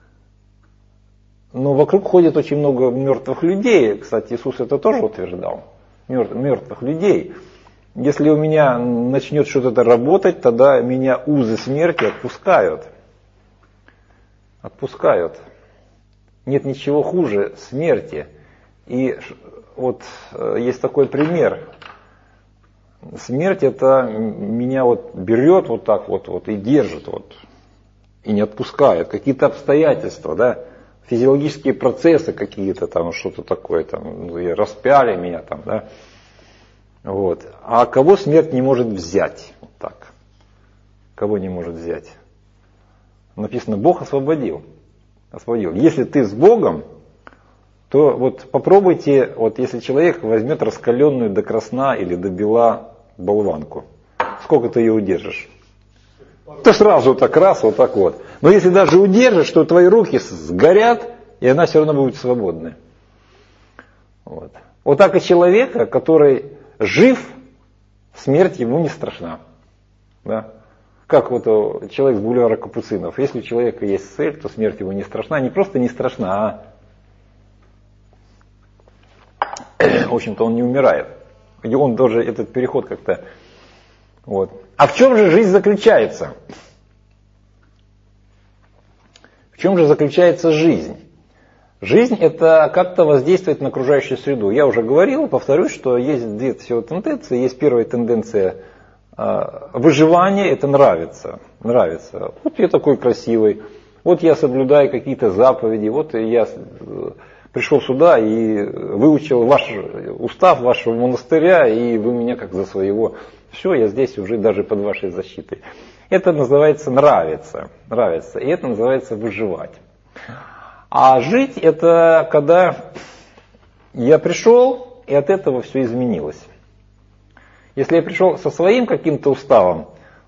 Но вокруг ходит очень много мертвых людей. Кстати, Иисус это тоже утверждал. Мертвых людей. Если у меня начнет что-то работать, тогда меня узы смерти отпускают. Отпускают. Нет ничего хуже смерти. И вот есть такой пример. Смерть это меня вот берет вот так вот и держит вот. И не отпускает. Какие-то обстоятельства, да. Физиологические процессы какие-то там, что-то такое там, распяли меня там, да. Вот. А кого смерть не может взять? Вот так. Кого не может взять? Написано, Бог освободил. Освободил. Если ты с Богом, то вот попробуйте, вот если человек возьмет раскаленную до красна или до бела болванку, сколько ты ее удержишь? Ты сразу так раз, вот так вот. Но если даже удержишь, то твои руки сгорят, и она все равно будет свободной. Вот. Вот так и человека, который жив, смерть ему не страшна. Да? Как вот человек с бульвара Капуцинов. Если у человека есть цель, то смерть ему не страшна. Не просто не страшна, в общем-то, он не умирает. И он даже этот переход как-то... Вот. А в чем же жизнь заключается? В чем же заключается жизнь? Жизнь – это как-то воздействовать на окружающую среду. Я уже говорил, повторюсь, что есть две всего тенденции. Есть первая тенденция выживания – это нравится. Нравится. Вот я такой красивый, вот я соблюдаю какие-то заповеди, вот я пришел сюда и выучил ваш устав вашего монастыря, и вы меня как за своего. Все, я здесь уже даже под вашей защитой. Это называется нравится. Нравится. И это называется выживать. А жить это когда я пришел, и от этого все изменилось. Если я пришел со своим каким-то уставом,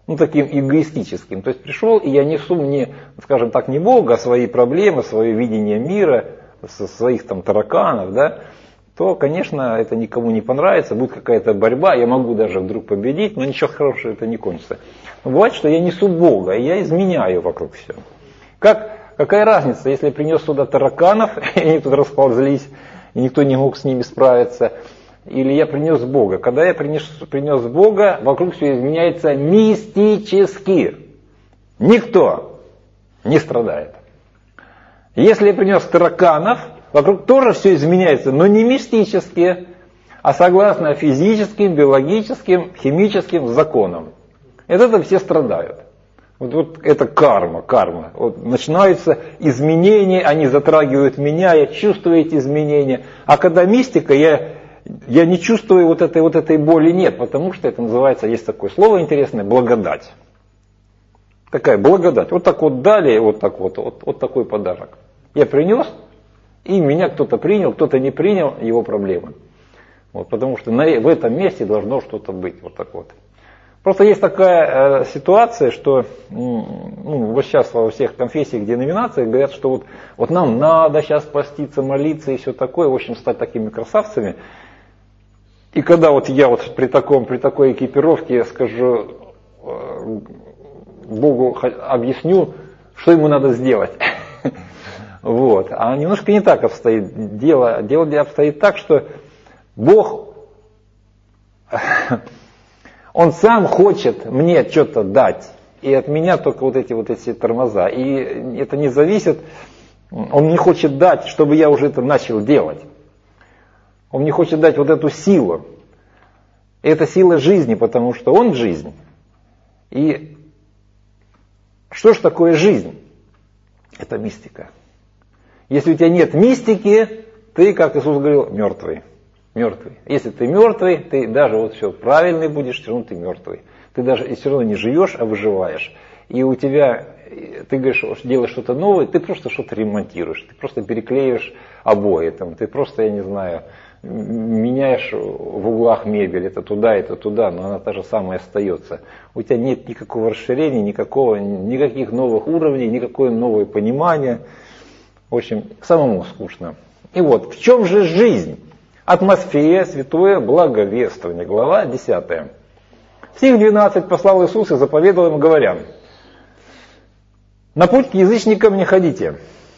таким эгоистическим. То есть пришел, и я несу мне, скажем так, не Бога, а свои проблемы, свое видение мира, своих там тараканов, да, то, конечно, это никому не понравится, будет какая-то борьба, я могу даже вдруг победить, но ничего хорошего это не кончится. Но бывает, что я несу Бога, и я изменяю вокруг все. Какая разница, если я принес сюда тараканов, и они тут расползлись, и никто не мог с ними справиться, или я принес Бога. Когда я принес Бога, вокруг все изменяется мистически. Никто не страдает. Если я принес тараканов, вокруг тоже все изменяется, но не мистически, а согласно физическим, биологическим, химическим законам. Это все страдают. Вот это карма. Вот начинаются изменения, они затрагивают меня, я чувствую эти изменения. А когда мистика, я не чувствую вот этой боли, нет, потому что это называется, есть такое слово интересное, благодать. Такая благодать. Вот так вот дали, вот такой подарок. Я принес, и меня кто-то принял, кто-то не принял, его проблемы. Вот, потому что в этом месте должно что-то быть. Вот так вот. Просто есть такая ситуация, что вот сейчас во всех конфессиях, деноминациях говорят, что вот нам надо сейчас поститься, молиться и все такое, в общем, стать такими красавцами. И когда я при такой экипировке скажу Богу, объясню, что ему надо сделать. Вот. А немножко не так обстоит дело. Дело обстоит так, что Бог, Он сам хочет мне что-то дать. И от меня только вот эти тормоза. И это не зависит, Он не хочет дать, чтобы я уже это начал делать. Он мне хочет дать вот эту силу. И это сила жизни, потому что Он жизнь. И что ж такое жизнь? Это мистика. Если у тебя нет мистики, ты, как Иисус говорил, мертвый. Если ты мертвый, ты даже все правильный будешь, все равно ты мертвый. Ты даже все равно не живешь, а выживаешь. И у тебя, ты говоришь, делаешь что-то новое, ты просто что-то ремонтируешь, ты просто переклеиваешь обои, ты просто, я не знаю, меняешь в углах мебель, это туда, но она та же самая остается. У тебя нет никакого расширения, никаких новых уровней, никакое новое понимание. В общем, самому скучно. И вот, в чем же жизнь? Атмосфера, святое благовествование. Глава 10. Стих 12 послал Иисус и заповедовал им, говоря: «На путь к язычникам не ходите,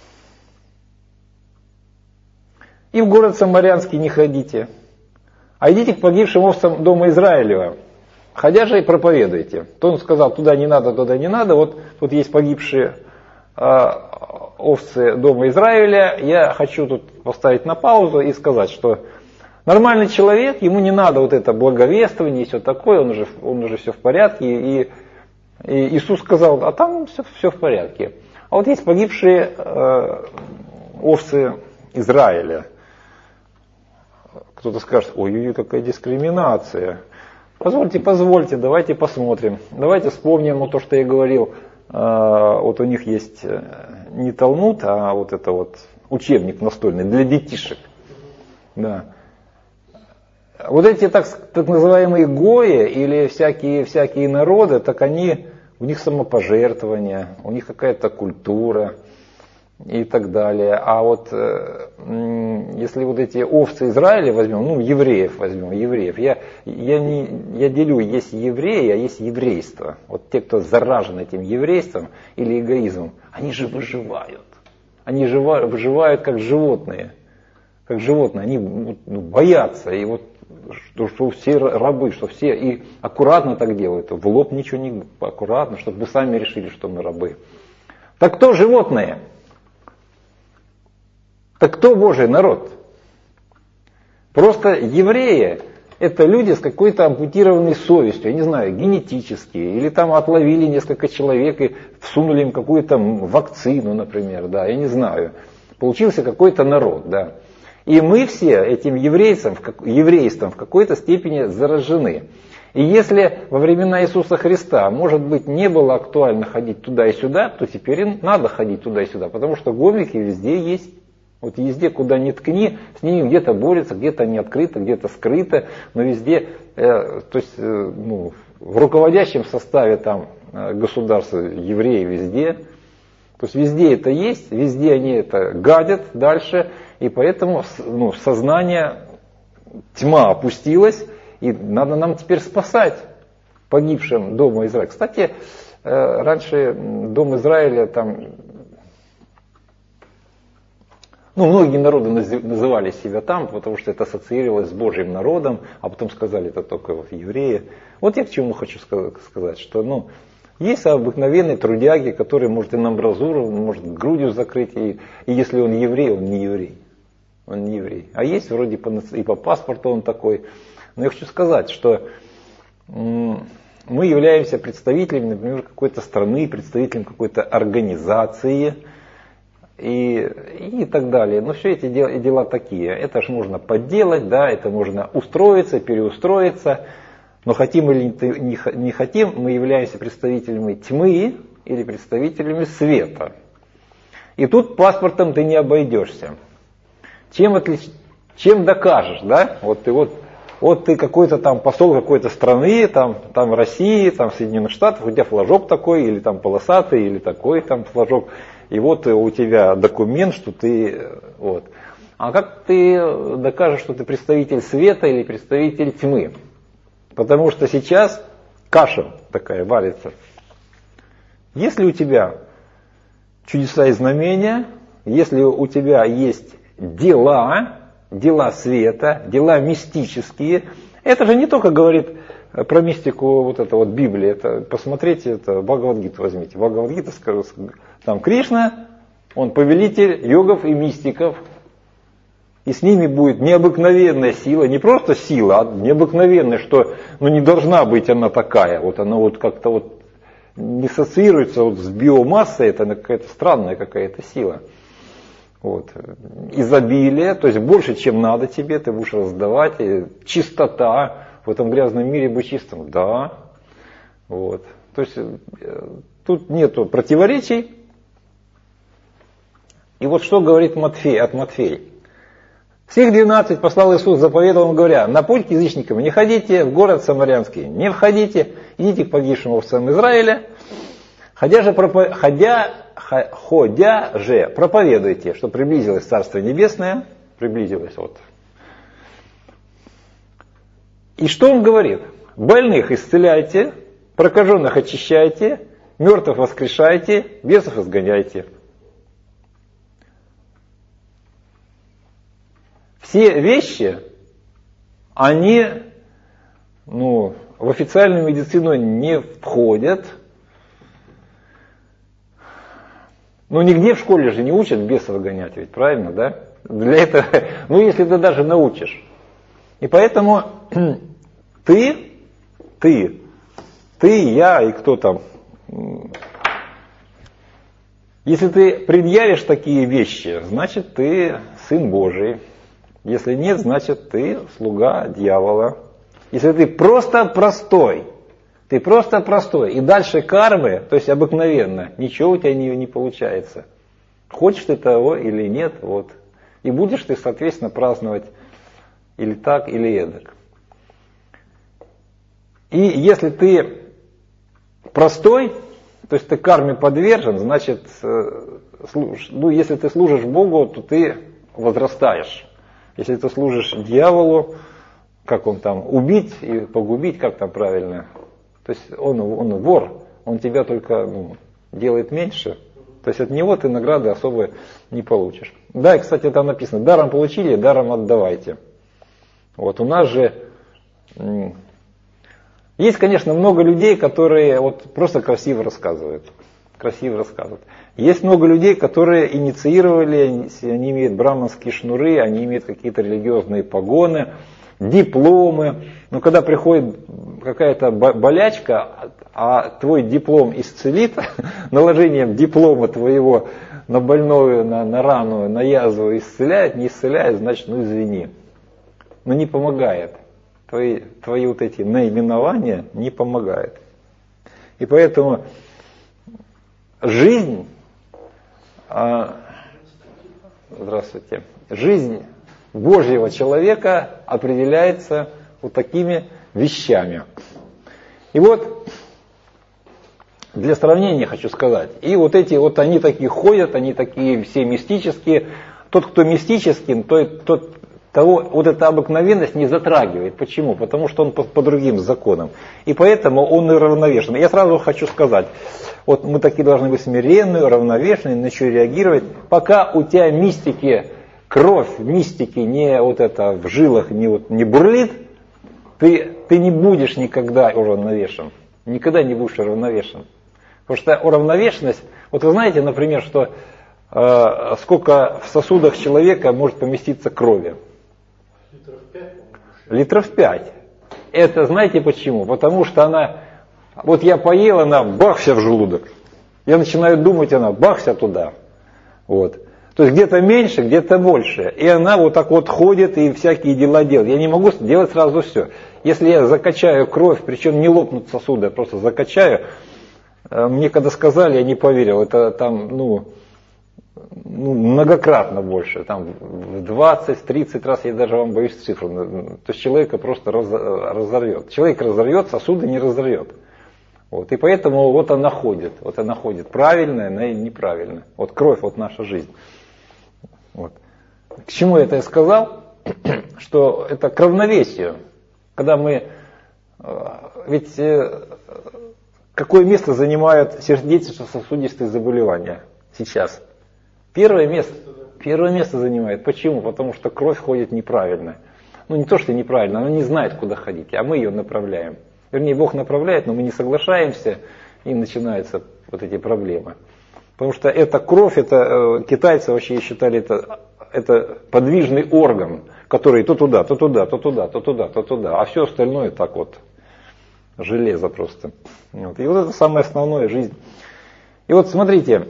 и в город Самарянский не ходите, а идите к погибшим овцам дома Израилева, ходя же и проповедуйте». То он сказал, туда не надо, вот тут есть погибшие овцы дома Израиля, я хочу тут поставить на паузу и сказать, что нормальный человек, ему не надо вот это благовествование и все такое, он уже все в порядке, и Иисус сказал, а там все в порядке. А вот есть погибшие овцы Израиля. Кто-то скажет, ой, какая дискриминация. Позвольте, давайте посмотрим. Давайте вспомним то, что я говорил. Вот у них есть не Талмуд, а вот это вот учебник настольный для детишек. Да. Вот эти так называемые гои или всякие народы, так у них самопожертвование, у них какая-то культура и так далее. А вот если вот эти овцы Израиля возьмем, евреев возьмем, я делю, есть евреи, а есть еврейство. Вот те, кто заражен этим еврейством или эгоизмом, они же выживают. Они выживают как животные. Они боятся, и вот что все рабы, что все и аккуратно так делают, в лоб ничего не аккуратно, чтобы вы сами решили, что мы рабы. Так кто животные? Так кто Божий народ? Просто евреи – это люди с какой-то ампутированной совестью, я не знаю, генетически, или там отловили несколько человек и всунули им какую-то вакцину, например, да, я не знаю. Получился какой-то народ, да. И мы все этим еврейством в какой-то степени заражены. И если во времена Иисуса Христа, может быть, не было актуально ходить туда и сюда, то теперь им надо ходить туда и сюда, потому что гомики везде есть. Вот везде, куда ни ткни, с ними где-то борются, где-то не открыто, где-то скрыто, но везде, то есть в руководящем составе там государства евреи везде, то есть везде это есть, везде они это гадят дальше, и поэтому сознание, тьма опустилась, и надо нам теперь спасать погибшим Дома Израиля. Кстати, раньше Дом Израиля там, многие народы называли себя там, потому что это ассоциировалось с Божьим народом, а потом сказали, это только вот евреи. Вот я к чему хочу сказать, что есть обыкновенные трудяги, которые может и на амбразуру, может грудью закрыть, и если он еврей, он не еврей. Он не еврей. А есть вроде и по паспорту он такой. Но я хочу сказать, что мы являемся представителями, например, какой-то страны, представителем какой-то организации и так далее. Но все эти дела такие. Это же можно подделать, да, это можно устроиться, переустроиться. Но хотим или не хотим, мы являемся представителями тьмы или представителями света. И тут паспортом ты не обойдешься. Чем докажешь, да? Вот ты какой-то там посол какой-то страны, там России, там Соединенных Штатов, у тебя флажок такой, или там полосатый, или такой там флажок, и вот у тебя документ, что ты вот. А как ты докажешь, что ты представитель света или представитель тьмы? Потому что сейчас каша такая варится. Если у тебя чудеса и знамения, если у тебя есть дела света, дела мистические, это же не только говорит про мистику вот это вот Библия, это посмотрите, это Бхагавад-гиту возьмите. Бхагавад-гита, там Кришна, он повелитель йогов и мистиков. И с ними будет необыкновенная сила, не просто сила, а необыкновенная, что не должна быть она такая. Вот она вот как-то вот не ассоциируется вот с биомассой, это какая-то странная какая-то сила. Вот. Изобилие, то есть больше, чем надо тебе, ты будешь раздавать. И чистота, в этом грязном мире быть чистым, да. Вот. То есть тут нету противоречий. И вот что говорит Матфей. Всех 12 послал Иисус, заповедовал им, говоря: на путь к язычникам не ходите, в город самарянский не входите, идите к погибшим овцам Израиля, ходя же проповедуйте, что приблизилось Царство Небесное, приблизилось вот. И что он говорит? Больных исцеляйте, прокаженных очищайте, мертвых воскрешайте, бесов изгоняйте. Все вещи, они в официальную медицину не входят. Нигде в школе же не учат бесов гонять, ведь правильно, да? Для этого, если ты даже научишь. И поэтому ты, я и кто там, если ты предъявишь такие вещи, значит ты сын Божий. Если нет, значит ты слуга дьявола. Если ты просто простой, и дальше кармы, то есть обыкновенно, ничего у тебя не получается. Хочешь ты того или нет, вот. И будешь ты, соответственно, праздновать или так, или эдак. И если ты простой, то есть ты карме подвержен, значит, если ты служишь Богу, то ты возрастаешь. Если ты служишь дьяволу, как он там, убить и погубить, как там правильно? То есть он вор, он тебя только делает меньше. То есть от него ты награды особо не получишь. Да, и, кстати, там написано: даром получили, даром отдавайте. Вот у нас же есть, конечно, много людей, которые вот просто красиво рассказывают. Есть много людей, которые инициировали, они имеют браманские шнуры, они имеют какие-то религиозные погоны, дипломы. Но когда приходит какая-то болячка, а твой диплом исцелит, наложением диплома твоего на больную, на рану, на язву исцеляет, не исцеляет, значит, извини. Но не помогает. Твои вот эти наименования не помогают. И поэтому жизнь, Здравствуйте. Жизнь Божьего человека определяется вот такими вещами. И вот, для сравнения хочу сказать, и вот эти, вот они такие ходят, они такие все мистические. Тот, кто мистический, того вот эта обыкновенность не затрагивает. Почему? Потому что он по другим законам. И поэтому он и равновешен. Я сразу хочу сказать, вот мы такие должны быть смиренные, равновешенные, на что реагировать. Пока у тебя мистики, кровь мистики не вот это в жилах не бурлит, ты не будешь никогда уравновешен. Никогда не будешь уравновешен. Потому что уравновешенность, вот вы знаете, например, что сколько в сосудах человека может поместиться крови? Литров 5. Это знаете почему? Потому что она, вот я поел, она бахся в желудок. Я начинаю думать, она бахся туда. Вот. То есть где-то меньше, где-то больше. И она вот так вот ходит и всякие дела делает. Я не могу делать сразу все. Если я закачаю кровь, причем не лопнут сосуды, я просто закачаю. Мне когда сказали, я не поверил. Это там, многократно больше. Там в 20-30 раз, я даже вам боюсь цифр. То есть человека просто разорвет. Человек разорвет, сосуды не разорвет. Вот. И поэтому вот она ходит. Вот она ходит. Правильная, она и неправильная. Вот кровь, вот наша жизнь. Вот. К чему это я сказал? Что это к равновесию. Когда мы... Ведь какое место занимают сердечно-сосудистые заболевания сейчас? Первое место занимает. Почему? Потому что кровь ходит неправильно. Не то, что неправильно, она не знает, куда ходить, а мы ее направляем. Вернее, Бог направляет, но мы не соглашаемся, и начинаются вот эти проблемы. Потому что эта кровь, это китайцы вообще считали, это подвижный орган, который то туда, то туда, то туда, то туда, то туда. А все остальное так вот, железо просто. Вот. И вот это самое основное, жизнь. И вот смотрите,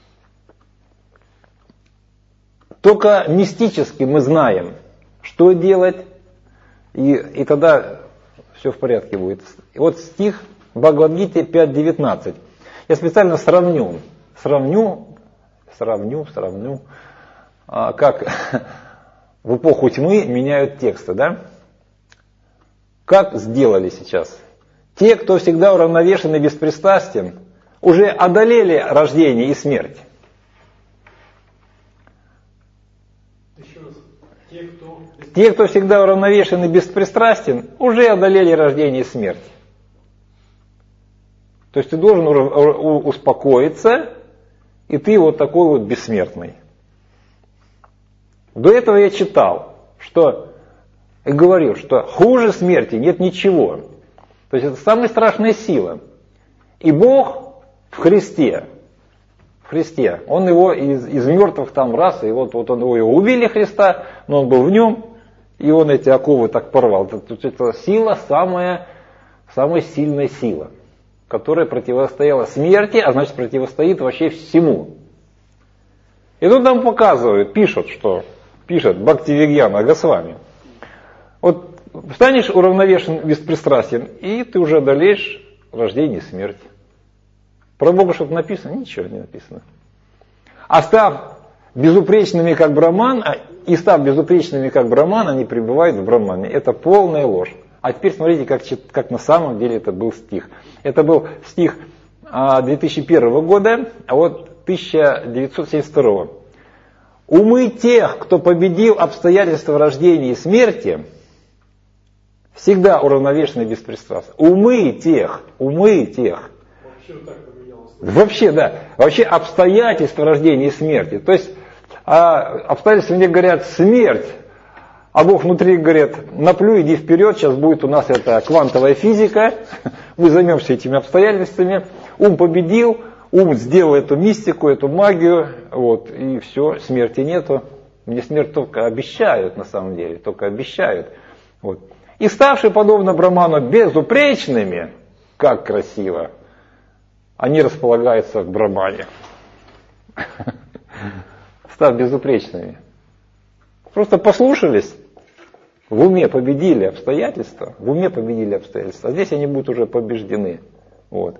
только мистически мы знаем, что делать, и тогда все в порядке будет. И вот стих Бхагавад-гите 5.19. Я специально сравню, как в эпоху тьмы меняют тексты, да? Как сделали сейчас? Те, кто всегда уравновешен и беспристрастен, уже одолели рождение и смерть. Те, кто всегда уравновешен и беспристрастен, уже одолели рождение и смерть. То есть ты должен успокоиться, и ты вот такой вот бессмертный. До этого я читал, и говорил, что хуже смерти нет ничего. То есть это самая страшная сила. И Бог в Христе, Он его из мертвых там раз, и вот он его убили Христа, но он был в нем, и он эти оковы так порвал. Это сила, самая сильная сила, которая противостояла смерти, а значит противостоит вообще всему. И тут нам показывают, пишет Бхактивигьяна Госвами. Вот станешь уравновешен, беспристрастен, и ты уже одолеешь рождение и смерть. Про Бога что-то написано? Ничего не написано. А став безупречными, как Брахман, они пребывают в Брахмане. Это полная ложь. А теперь смотрите, как на самом деле это был стих. Это был стих 2001 года, а вот 1972. Умы тех, кто победил обстоятельства рождения и смерти, всегда уравновешены и беспристрастны. Умы тех. Вообще, да. Вообще обстоятельства рождения и смерти. То есть обстоятельства мне говорят смерть, а Бог внутри говорит, наплюй, иди вперед, сейчас будет у нас эта квантовая физика, мы займемся этими обстоятельствами. Ум победил, ум сделал эту мистику, эту магию, вот, и все, смерти нету. Мне смерть только обещают, на самом деле, только обещают. Вот. И ставшие, подобно Брахману, безупречными, как красиво, они располагаются к Брахмане. Став безупречными. Просто послушались, в уме победили обстоятельства, а здесь они будут уже побеждены. Вот.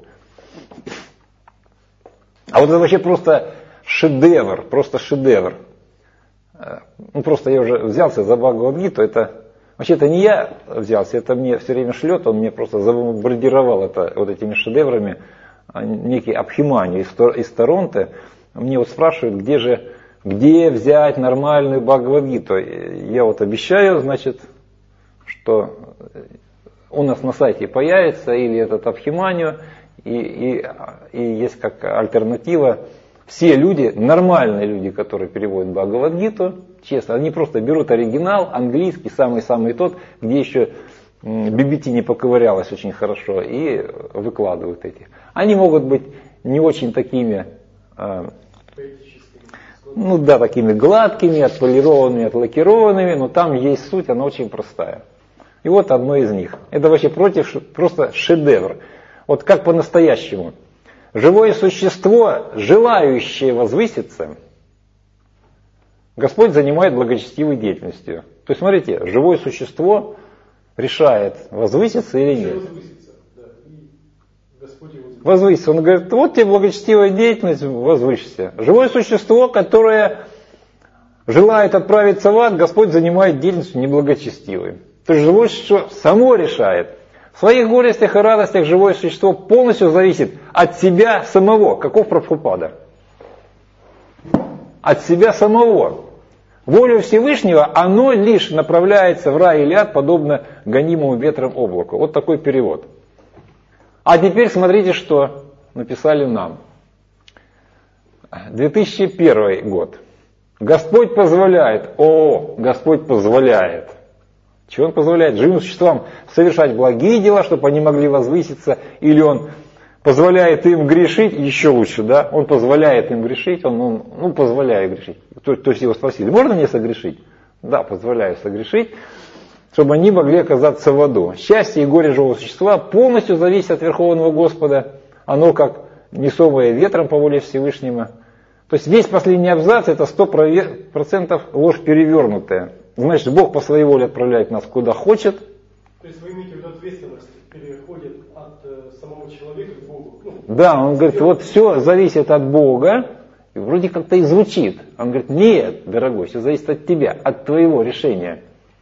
А вот это вообще просто шедевр. ну просто я уже взялся за Бхагавад-гиту, это вообще-то не я взялся, это мне все время шлет, он мне просто забомбардировал это вот этими шедеврами, некий Абхиманию из Торонто. Мне вот спрашивают, где взять нормальную Бхагавад-гиту. Я вот обещаю, значит, что у нас на сайте появится или этот Абхиманию, и есть как альтернатива. Все люди, нормальные люди, которые переводят Бхагавад-гиту, честно, они просто берут оригинал, английский, самый-самый тот, где еще BBT не поковырялась очень хорошо, и выкладывают эти. Они могут быть не очень такими, ну да, такими гладкими, отполированными, отлакированными, но там есть суть, она очень простая. И вот одно из них. Это вообще просто шедевр. Вот как по-настоящему. Живое существо, желающее возвыситься, Господь занимает благочестивой деятельностью. То есть, смотрите, живое существо решает, возвыситься или нет. Возвыситься. Он говорит, вот тебе благочестивая деятельность, возвысься. Живое существо, которое желает отправиться в ад, Господь занимает деятельностью неблагочестивой. То есть живое существо само решает. В своих горестях и радостях живое существо полностью зависит от себя самого. Каков Прабхупада? От себя самого. Волю Всевышнего оно лишь направляется в рай или ад, подобно гонимому ветром облаку. Вот такой перевод. А теперь смотрите, что написали нам. 2001 год. Господь позволяет. Господь позволяет. Чего Он позволяет? Живым существам совершать благие дела, чтобы они могли возвыситься, или Он позволяет им грешить, еще лучше, да? Он позволяет им грешить, он позволяет грешить. То есть его спросили, можно мне согрешить? Да, позволяю согрешить, чтобы они могли оказаться в аду. Счастье и горе живого существа полностью зависит от Верховного Господа. Оно как несомое ветром по воле Всевышнего. То есть весь последний абзац это 100% ложь перевернутая. Значит, Бог по своей воле отправляет нас куда хочет. То есть вы имеете в виду ответственность переходит от самого человека к Богу? Да, он говорит, вот все зависит от Бога. И вроде как-то и звучит. Он говорит, нет, дорогой, все зависит от тебя, от твоего решения.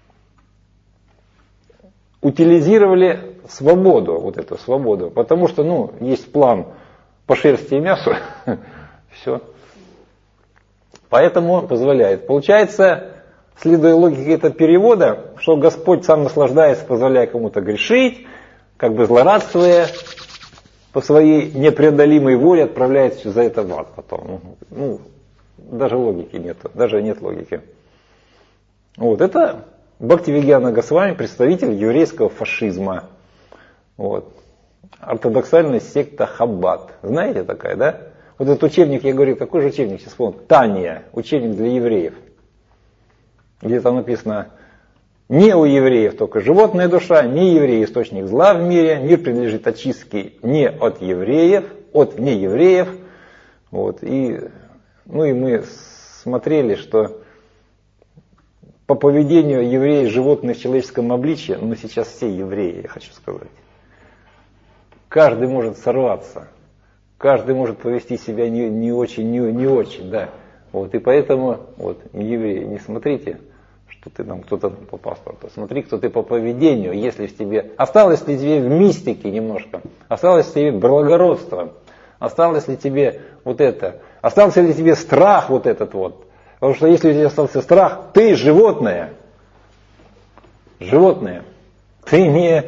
Утилизировали свободу, вот эту свободу. Потому что, есть план по шерсти и мясу. Все. Поэтому он позволяет. Получается, следуя логике этого перевода, что Господь сам наслаждается, позволяя кому-то грешить, как бы злорадствуя, по своей непреодолимой воле отправляет все за это в ад потом. Даже логики нет, даже нет логики. Вот, это Бхактивигьяна Госвами, представитель еврейского фашизма. Вот. Ортодоксальная секта Хаббат. Знаете такая, да? Вот этот учебник, я говорю, какой же учебник, сейчас вспомнил? Тания, учебник для евреев. Где там написано, не у евреев только животная душа, не евреи источник зла в мире, мир принадлежит очистке не от евреев, от неевреев. Вот. И мы смотрели, что по поведению евреев животных в человеческом обличье, мы сейчас все евреи, я хочу сказать. Каждый может сорваться, каждый может повести себя не очень, да. Вот. И поэтому, евреи, не смотрите, что ты там кто-то по паспорту. Смотри, кто ты по поведению, если в тебе... Осталось ли тебе в мистике немножко? Осталось ли тебе благородство? Осталось ли тебе Остался ли тебе страх вот этот вот? Потому что если у тебя остался страх, ты животное. Животное. Ты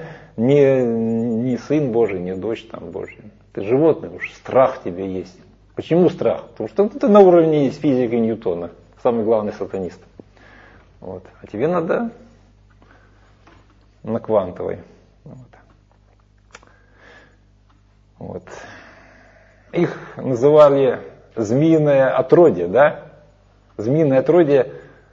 не сын Божий, не дочь там Божья. Ты животное, уж страх в тебе есть. Почему страх? Потому что ты на уровне физики Ньютона. Самый главный сатанист. Вот. А тебе надо на квантовой. Вот. Их называли змеиное отродье, да? Змеиное отродье,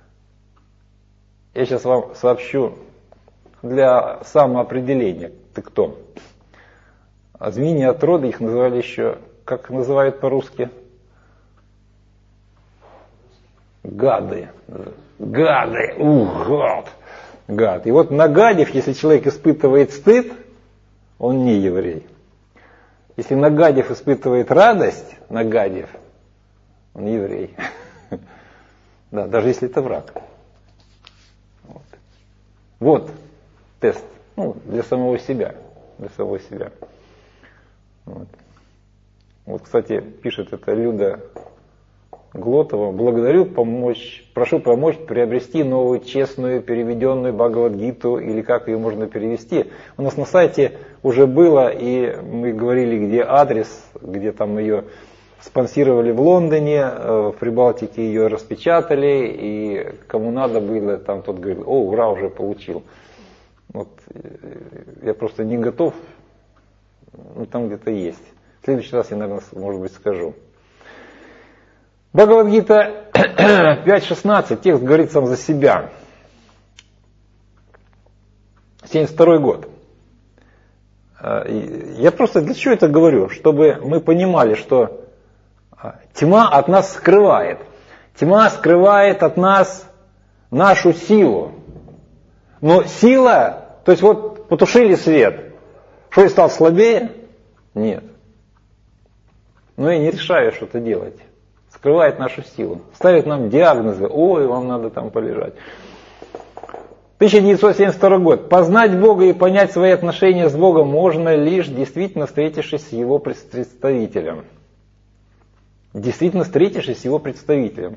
я сейчас вам сообщу для самоопределения, ты кто. А змеиные отроды их называли еще, как называют по-русски? Гады. Гады. Гад. И вот нагадив, если человек испытывает стыд, он не еврей. Если нагадив испытывает радость, нагадив, он еврей. Да, даже если это враг. Вот тест. Для самого себя. Для самого себя. Вот, кстати, пишет это Люда Глотова. Благодарю, прошу помочь приобрести новую честную переведенную Бхагавад-гиту, или как ее можно перевести. У нас на сайте уже было, и мы говорили, где адрес, где там ее спонсировали в Лондоне, в Прибалтике ее распечатали, и кому надо было, там тот говорил: о, ура, уже получил. Вот, я просто не готов, там где-то есть. В следующий раз я, наверное, может быть, скажу. Бхагавад-гита 5.16, текст говорит сам за себя. 72 год. Я просто для чего это говорю? Чтобы мы понимали, что тьма от нас скрывает. Тьма скрывает от нас нашу силу. Но сила, то есть вот потушили свет, что я стал слабее? Нет. Но я не решаю что-то делать. Скрывает нашу силу. Ставит нам диагнозы. Ой, вам надо там полежать. 1972 год. Познать Бога и понять свои отношения с Богом можно лишь действительно встретившись с Его представителем. Действительно встретившись с Его представителем.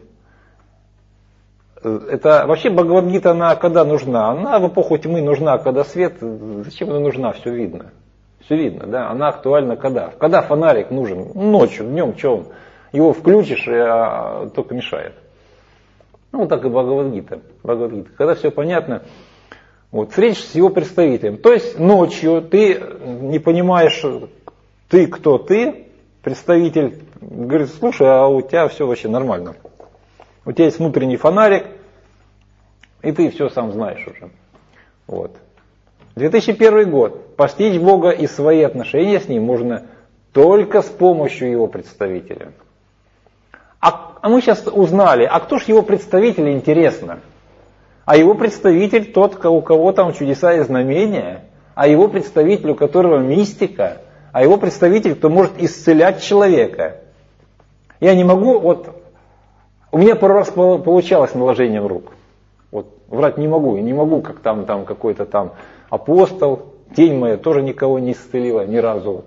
Это вообще Бхагавад-гита, она когда нужна? Она в эпоху тьмы нужна, когда свет. Зачем она нужна? Все видно. Все видно, да? Она актуальна когда? Когда фонарик нужен? Ночью, днем, что он? Его включишь, а только мешает. Вот так и Бхагавад-гита. Когда все понятно, вот, встретишься с его представителем. То есть ночью ты не понимаешь, ты кто ты, представитель говорит: слушай, а у тебя все вообще нормально. У тебя есть внутренний фонарик, и ты все сам знаешь уже. Вот. 2001 год. Постичь Бога и свои отношения с Ним можно только с помощью Его представителя. А мы сейчас узнали, а кто же Его представитель, интересно? А Его представитель тот, у кого там чудеса и знамения, а Его представитель, у которого мистика, а Его представитель, кто может исцелять человека. Я не могу, у меня пару раз получалось наложением рук. Врать не могу, как там какой-то там апостол, тень моя тоже никого не исцелила, ни разу.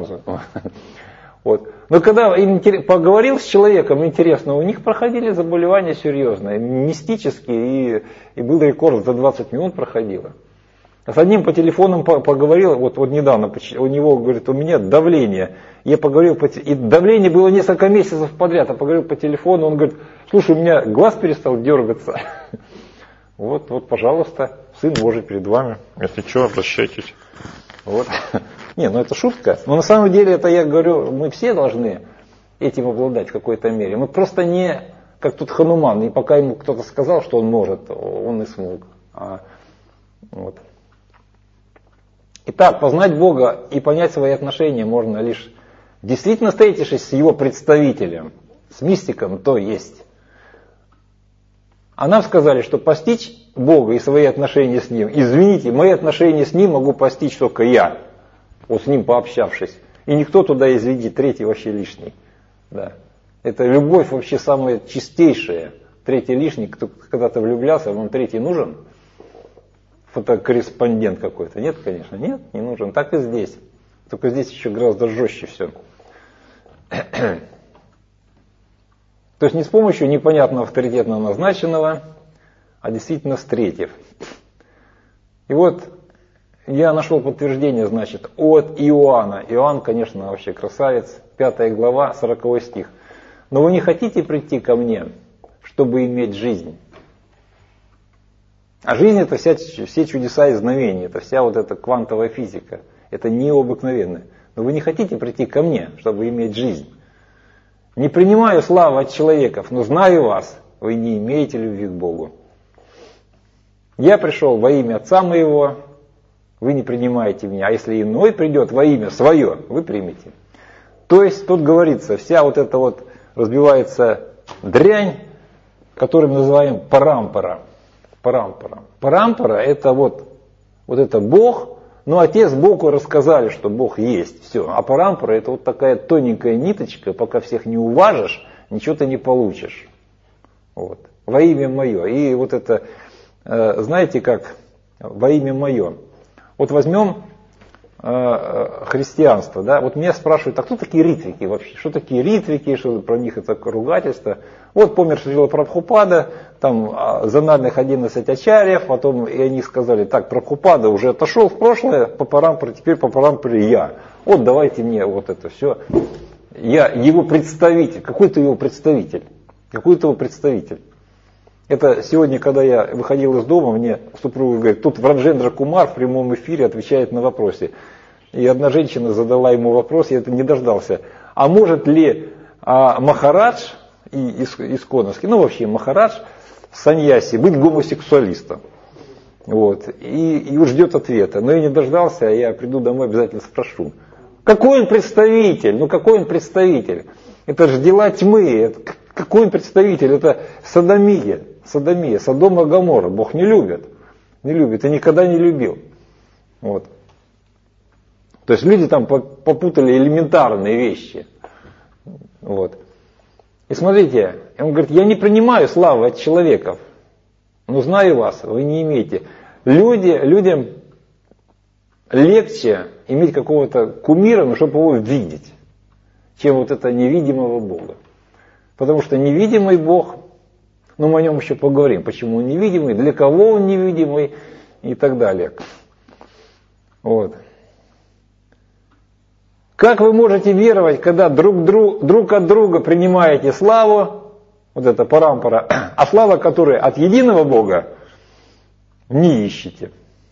Но когда поговорил с человеком, интересно, у них проходили заболевания серьезные, мистические, и был рекорд, за 20 минут проходило. С одним по телефону поговорил, вот недавно, у него, говорит, у меня давление. Я поговорил, и давление было несколько месяцев подряд, поговорил по телефону, он говорит: слушай, у меня глаз перестал дергаться. Вот, пожалуйста, Сын Божий перед вами. Если что, обращайтесь. Это шутка. Но на самом деле, это я говорю, мы все должны этим обладать в какой-то мере. Мы просто не, как тут Хануман, и пока ему кто-то сказал, что он может, он и смог. Итак, познать Бога и понять свои отношения можно лишь действительно встретившись с Его представителем, с мистиком, то есть. А нам сказали, что постичь Бога и свои отношения с Ним, извините, мои отношения с Ним могу постичь только я, с Ним пообщавшись. И никто туда, извините, третий вообще лишний. Да. Это любовь вообще самая чистейшая. Третий лишний, кто когда-то влюблялся, вам третий нужен? Фотокорреспондент какой-то? Нет, конечно, нет, не нужен. Так и здесь. Только здесь еще гораздо жестче все. То есть не с помощью непонятного авторитетно назначенного, а действительно встретив. И вот я нашел подтверждение, от Иоанна. Иоанн, конечно, вообще красавец. 5 глава, 40 стих. Но вы не хотите прийти ко мне, чтобы иметь жизнь. А жизнь — это все чудеса и знамения. Это вся эта квантовая физика. Это необыкновенное. Но вы не хотите прийти ко мне, чтобы иметь жизнь. Не принимаю славу от человеков, но знаю вас, вы не имеете любви к Богу. Я пришел во имя Отца моего, вы не принимаете меня. А если иной придет во имя свое, вы примете. То есть тут говорится, вся эта разбивается дрянь, которую мы называем парампара. Парампара — это это Бог. Но Отец Богу рассказали, что Бог есть. Все. А парампара — это такая тоненькая ниточка, пока всех не уважишь, ничего ты не получишь. во имя мое. И вот это, знаете как, во имя мое. Вот возьмем христианство, да, вот меня спрашивают, а кто такие ритвики вообще, что такие ритвики, что про них это ругательство. Вот помер Шрила Прабхупада, там зональных 11 ачарьев, потом и они сказали, так, Прабхупада уже отошел в прошлое, по Парампаре, теперь по Парампаре я. Вот давайте мне вот это все. Я его представитель, какой-то его представитель, какой-то его представитель. Это сегодня, когда я выходил из дома, мне супруга говорит, тут Враджендра Кумар в прямом эфире отвечает на вопросы. И одна женщина задала ему вопрос, я это не дождался. А может ли Махарадж, исконовский, ну вообще Махарадж, саньяси, быть гомосексуалистом? Вот. И ждет ответа. Но я не дождался, а я приду домой, обязательно спрошу. Какой он представитель? Ну какой он представитель? Это же дела тьмы. Какой он представитель? Это содомия. Содома и Гоморра. Бог не любит. Не любит и никогда не любил. Вот. То есть люди там попутали элементарные вещи. Вот. И смотрите, он говорит, я не принимаю славы от человеков, но знаю вас, вы не имеете. Людям легче иметь какого-то кумира, но чтобы его видеть, чем вот это невидимого Бога. Потому что невидимый Бог, ну мы о нем еще поговорим, почему он невидимый, для кого он невидимый и так далее. Вот. Как вы можете веровать, когда друг от друга принимаете славу, вот это парампара, а слава, которая от единого Бога, не ищете.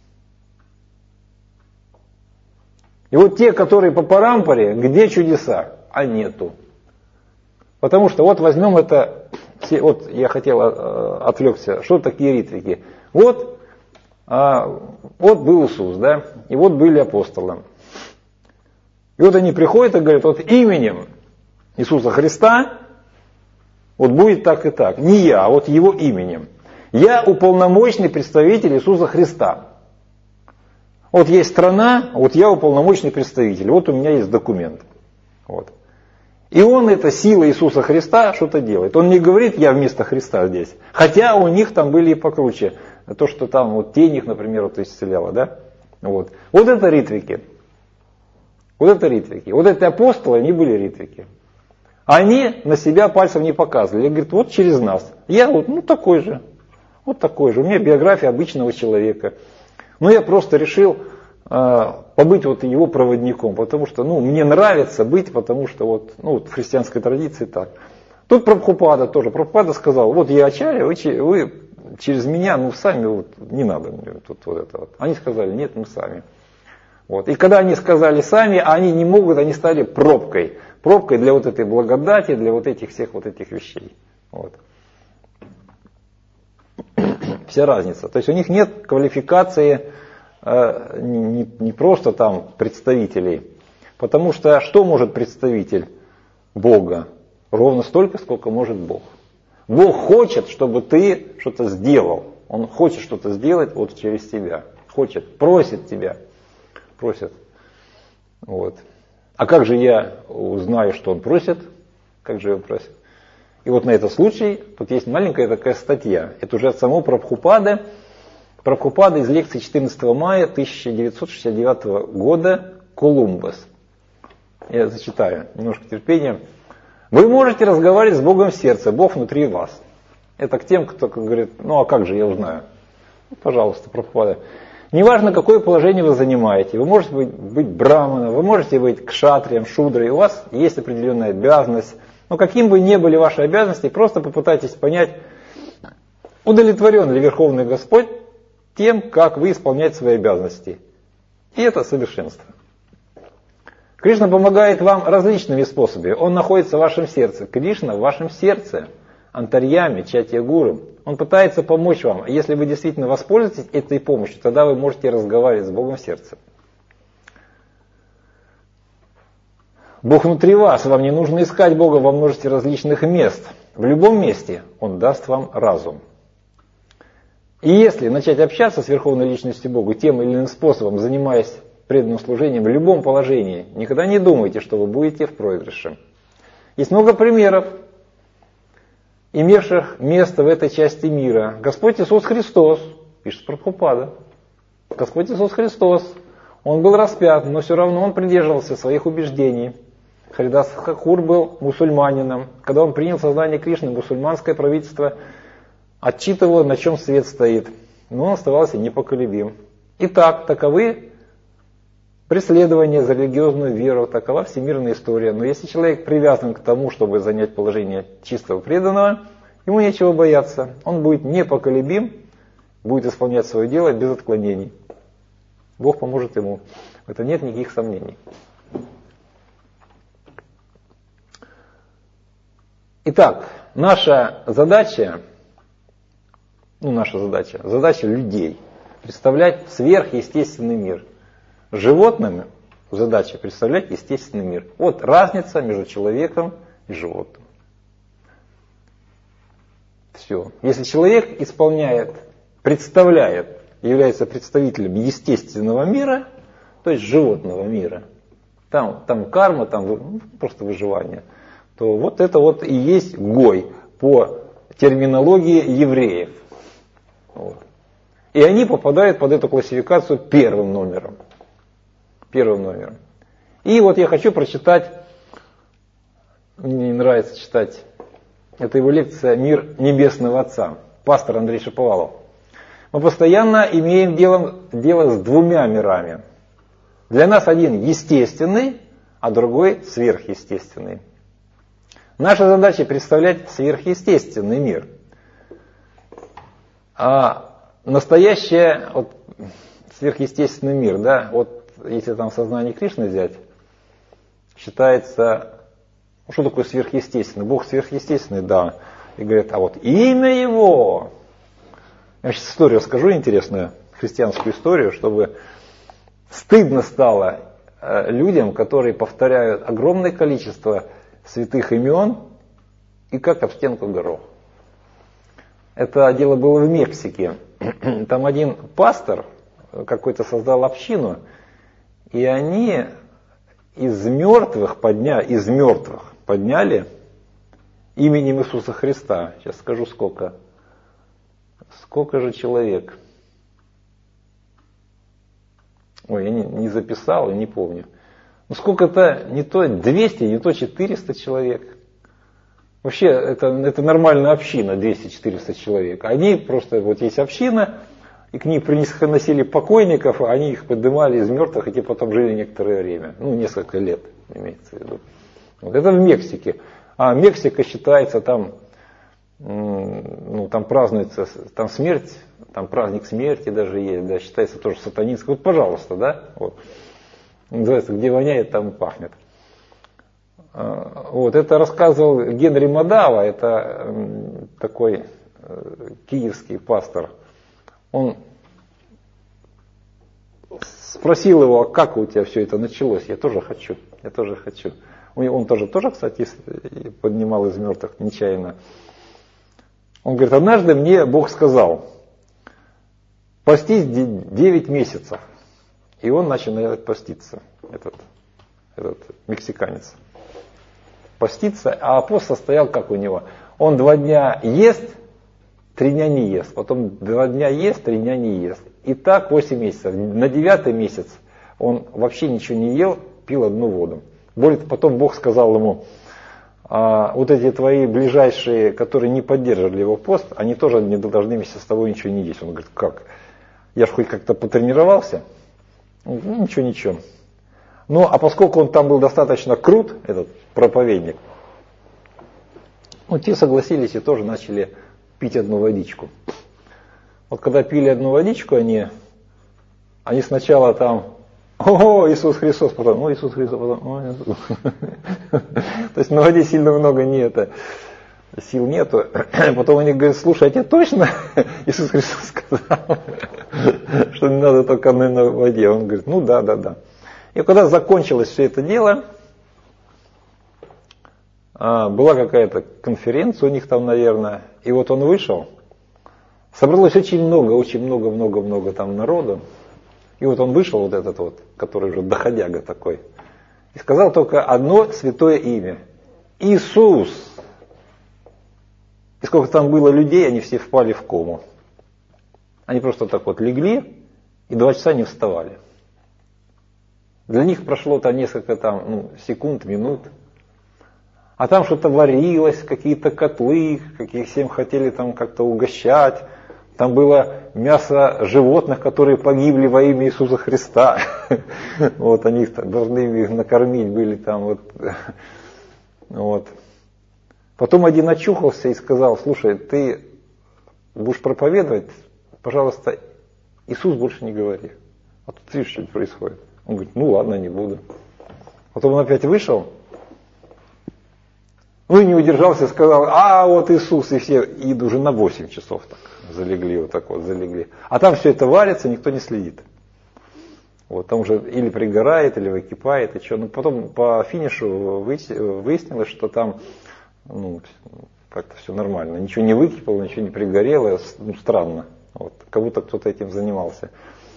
И вот те, которые по парампаре, где чудеса? А нету. Потому что вот возьмем это, вот я хотел отвлекся, что такие ритвики. Вот был Иисус, да, и вот были апостолы. И вот они приходят и говорят, вот именем Иисуса Христа, вот будет так и так. Не я, а вот его именем. Я уполномоченный представитель Иисуса Христа. Вот есть страна, вот я уполномоченный представитель, вот у меня есть документ. Вот. И он, это сила Иисуса Христа, что-то делает. Он не говорит, я вместо Христа здесь. Хотя у них там были и покруче. То, что там вот тень их, например, вот исцеляла, да? Вот это ритвики. Вот это ритвики. Вот эти апостолы, они были ритвики. Они на себя пальцем не показывали. Я говорю, вот через нас. Я вот, такой же. Вот такой же. У меня биография обычного человека. Но я просто решил побыть вот его проводником, потому что, мне нравится быть, потому что вот в христианской традиции так. Тут Прабхупада тоже. Прабхупада сказал, вот я ачарья, вы через меня, сами вот не надо мне тут вот это вот. Они сказали, нет, мы сами. Вот. И когда они сказали сами, они не могут, они стали пробкой. Пробкой для вот этой благодати, для вот этих всех вот этих вещей. Вот. Вся разница. То есть у них нет квалификации не просто там представителей. Потому что может представитель Бога? Ровно столько, сколько может Бог. Бог хочет, чтобы ты что-то сделал. Он хочет что-то сделать вот через тебя. Хочет, просит тебя. Просит. Вот. А как же я узнаю, что он просит? Как же его просит? И вот на этот случай, тут есть маленькая такая статья. Это уже от самого Прабхупады. Прабхупада из лекции 14 мая 1969 года, Колумбас. Я зачитаю, немножко терпения. Вы можете разговаривать с Богом в сердце, Бог внутри вас. Это к тем, кто говорит, а как же я узнаю? Пожалуйста, Прабхупада. Неважно, какое положение вы занимаете, вы можете быть браманом, вы можете быть кшатрием, шудрой, у вас есть определенная обязанность. Но каким бы ни были ваши обязанности, просто попытайтесь понять, удовлетворен ли Верховный Господь тем, как вы исполняете свои обязанности. И это совершенство. Кришна помогает вам различными способами. Он находится в вашем сердце. Кришна в вашем сердце. Антарьями, Чатья Гуру. Он пытается помочь вам. Если вы действительно воспользуетесь этой помощью, тогда вы можете разговаривать с Богом в сердце. Бог внутри вас. Вам не нужно искать Бога во множестве различных мест. В любом месте Он даст вам разум. И если начать общаться с Верховной Личностью Бога тем или иным способом, занимаясь преданным служением в любом положении, никогда не думайте, что вы будете в проигрыше. Есть много примеров. имевших место в этой части мира. Господь Иисус Христос, пишет Прабхупада, Господь Иисус Христос, Он был распят, но все равно Он придерживался своих убеждений. Харидас Хакур был мусульманином. Когда он принял сознание Кришны, мусульманское правительство отчитывало, на чем свет стоит. Но он оставался непоколебим. Итак, таковы преследования за религиозную веру, такова всемирная история. Но если человек привязан к тому, чтобы занять положение чистого преданного, ему нечего бояться. Он будет непоколебим, будет исполнять свое дело без отклонений. Бог поможет ему. В этом нет никаких сомнений. Итак, задача людей представлять сверхъестественный мир. Животным задача представлять естественный мир. Вот разница между человеком и животным. Все. Если человек является представителем естественного мира, то есть животного мира, там карма, там просто выживание, то вот это вот и есть гой по терминологии евреев. Вот. И они попадают под эту классификацию первым номером. И вот я хочу прочитать, мне нравится читать, это его лекция «Мир Небесного Отца», пастор Андрей Шаповалов. Мы постоянно имеем дело с двумя мирами. Для нас один естественный, а другой сверхъестественный. Наша задача представлять сверхъестественный мир. А настоящий сверхъестественный мир, да, вот если там сознание Кришны взять, считается, что такое сверхъестественный? Бог сверхъестественный, да. И говорят, а вот имя его. Я сейчас историю расскажу интересную, христианскую историю, чтобы стыдно стало людям, которые повторяют огромное количество святых имен и как об стенку горох. Это дело было в Мексике. Там один пастор какой-то создал общину, и они из мертвых подняли именем Иисуса Христа. Сейчас скажу сколько. Сколько же человек? Ой, я не записал и не помню. Ну сколько-то, не то 200, не то 400 человек. Вообще, это нормальная община, 200-400 человек. Они просто, вот есть община, и к ним приносили покойников, а они их поднимали из мертвых, и те потом жили некоторое время. Ну, несколько лет, имеется в виду. Вот это в Мексике. А Мексика считается там, там празднуется, там смерть, там праздник смерти даже есть, да, считается тоже сатанинским. Вот, пожалуйста, да, вот. Называется, где воняет, там и пахнет. Вот, это рассказывал Генри Мадава, это такой киевский пастор. Он спросил его, а как у тебя все это началось? Я тоже хочу. Он тоже, кстати, поднимал из мертвых нечаянно. Он говорит, однажды мне Бог сказал, постись 9 месяцев. И он начал поститься, этот мексиканец. Поститься, а пост состоял как у него. Он 2 дня ест, 3 дня не ест. Потом 2 дня ест, 3 дня не ест. И так 8 месяцев. На 9-й месяц он вообще ничего не ел, пил одну воду. Более того, потом Бог сказал ему, вот эти твои ближайшие, которые не поддерживали его пост, они тоже не должны вместе с тобой ничего не есть. Он говорит, как? Я же хоть как-то потренировался. Ничего. Ну, а поскольку он там был достаточно крут, этот проповедник, те согласились и тоже начали пить одну водичку. Вот когда пили одну водичку, они сначала там, о, Иисус Христос, потом, о, Иисус Христос, потом, о, Иисус. То есть на воде сильно много сил нету. Потом они говорят, слушай, а тебе точно Иисус Христос сказал, что не надо только на воде? Он говорит, ну да. И когда закончилось все это дело, была какая-то конференция у них там, наверное, и вот он вышел, собралось очень много там народу, и вот он вышел, вот этот вот, который уже доходяга такой, и сказал только одно святое имя. Иисус. И сколько там было людей, они все впали в кому. Они просто так вот легли и 2 часа не вставали. Для них прошло там несколько секунд, минут. А там что-то варилось, какие-то котлы, каких всем хотели там как-то угощать. Там было мясо животных, которые погибли во имя Иисуса Христа. Вот, они должны их накормить были там вот. Потом один очухался и сказал: слушай, ты будешь проповедовать, пожалуйста, Иисус больше не говори. А тут видишь, что происходит. Он говорит: ну ладно, не буду. Потом он опять вышел, и не удержался, сказал: а вот Иисус, и все, и уже на 8 часов так залегли, вот так вот залегли. А там все это варится, никто не следит. Вот, там уже или пригорает, или выкипает, и что. Но потом по финишу выяснилось, что там как-то все нормально. Ничего не выкипало, ничего не пригорело, странно. Вот, как будто кто-то этим занимался.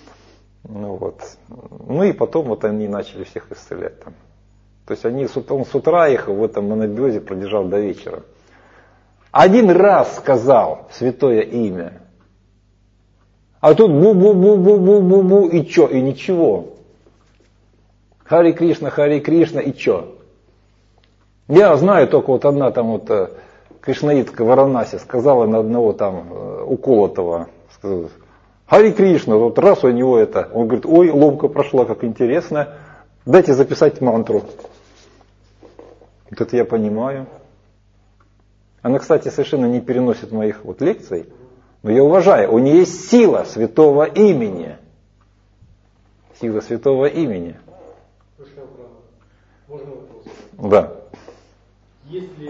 И потом вот они начали всех исцелять там. То есть он с утра их в этом анабиозе продержал до вечера. Один раз сказал святое имя. А тут бу-бу-бу-бу-бу-бу-бу, и чё? И ничего. Хари Кришна, и чё? Я знаю, только вот одна там вот кришнаитка в Варанаси сказала на одного там уколотого, сказала: Хари Кришна, вот раз у него это. Он говорит: ой, ломка прошла, как интересно. Дайте записать мантру. Вот это я понимаю. Она, кстати, совершенно не переносит моих вот лекций, но я уважаю. У нее есть сила святого имени. Сила святого имени. Можно вопрос? Да. Если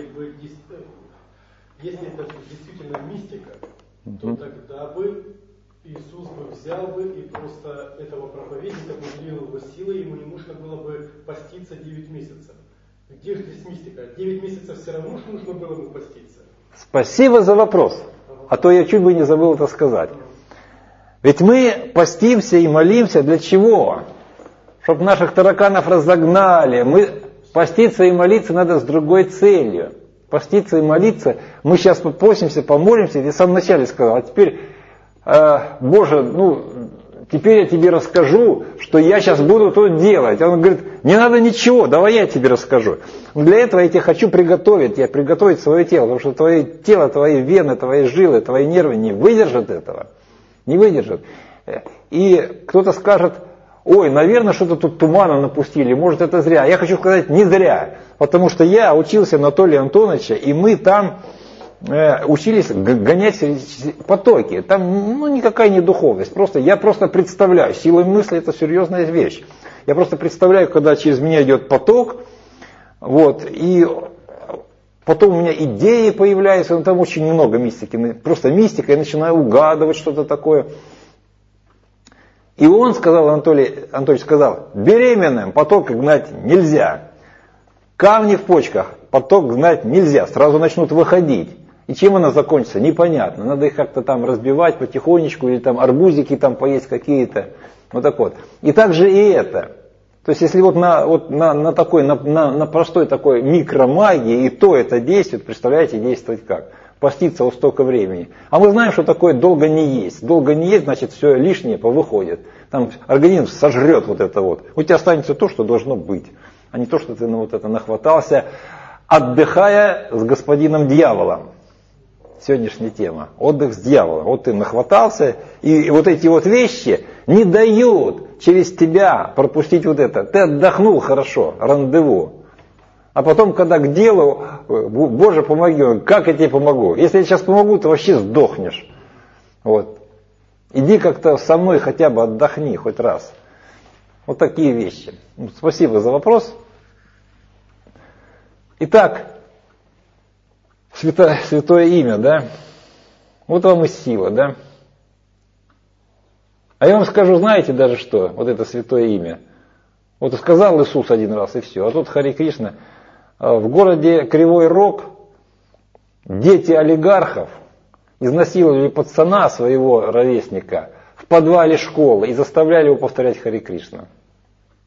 это действительно мистика, то тогда бы Иисус бы взял бы и просто этого проповедника наделил его силой, ему не нужно было бы поститься 9 месяцев. Где же здесь мистика? 9 месяцев все равно нужно было бы поститься. Спасибо за вопрос. А то я чуть бы не забыл это сказать. Ведь мы постимся и молимся для чего? Чтобы наших тараканов разогнали. Поститься и молиться надо с другой целью. Поститься и молиться. Мы сейчас постимся, помолимся. Я в самом начале сказал: а теперь, Боже, теперь я тебе расскажу, что я сейчас буду тут делать. Он говорит: не надо ничего, давай я тебе расскажу. Для этого я тебе хочу приготовить свое тело, потому что твое тело, твои вены, твои жилы, твои нервы не выдержат этого. Не выдержат. И кто-то скажет: ой, наверное, что-то тут тумана напустили, может это зря. Я хочу сказать: не зря, потому что я учился у Анатолия Антоновича, и мы там учились гонять потоки. Там никакая не духовность. Я просто представляю. Сила мысли — это серьезная вещь. Я просто представляю, когда через меня идет поток, и потом у меня идеи появляются, там очень много мистики. Просто мистика, я начинаю угадывать что-то такое. И он сказал, Анатолий сказал: беременным поток гнать нельзя. Камни в почках поток гнать нельзя, сразу начнут выходить. И чем она закончится, непонятно. Надо их как-то там разбивать потихонечку, или там арбузики там поесть какие-то. Вот так вот. И также и это. То есть если на простой такой микромагии, и то это действует, представляете, действовать как? Поститься вот столько времени. А мы знаем, что такое долго не есть. Долго не есть, значит, все лишнее повыходит. Там организм сожрет вот это вот. У тебя останется то, что должно быть, а не то, что ты это нахватался, отдыхая с господином дьяволом. Сегодняшняя тема. Отдых с дьяволом. Вот ты нахватался, и вот эти вот вещи не дают через тебя пропустить вот это. Ты отдохнул хорошо, рандеву. А потом, когда к делу, Боже, помоги, как я тебе помогу? Если я сейчас помогу, ты вообще сдохнешь. Вот. Иди как-то со мной хотя бы отдохни хоть раз. Вот такие вещи. Спасибо за вопрос. Итак, святое имя, да? Вот вам и сила, да? А я вам скажу, знаете даже что? Вот это святое имя. Вот сказал Иисус один раз, и все. А тут Хари Кришна. В городе Кривой Рог дети олигархов изнасиловали пацана, своего ровесника, в подвале школы и заставляли его повторять Хари Кришна.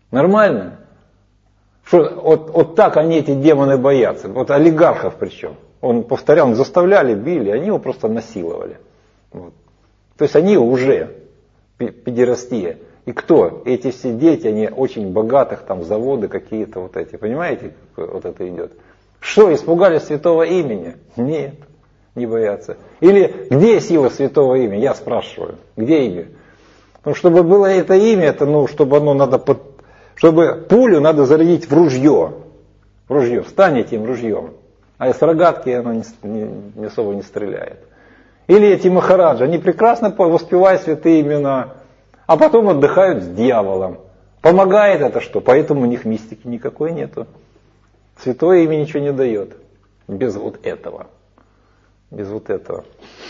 Нормально? Что, вот так они, эти демоны, боятся. Вот олигархов причем. Он повторял, он заставляли, били, они его просто насиловали. Вот. То есть они уже педерастия. И кто? Эти все дети, они очень богатых, там заводы какие-то вот эти. Понимаете, как вот это идет? Что, испугались святого имени? Нет, не боятся. Или где сила святого имени? Я спрашиваю, где имя? Ну, чтобы было это имя, это, ну, чтобы оно надо, чтобы пулю надо зарядить в ружье. В ружье, стань этим ружьем. А из рогатки оно не особо не стреляет. Или эти махараджи, они прекрасно воспевают святые имена, а потом отдыхают с дьяволом. Помогает это что? Поэтому у них мистики никакой нету. Святое имя ничего не дает. Без вот этого. Без вот этого.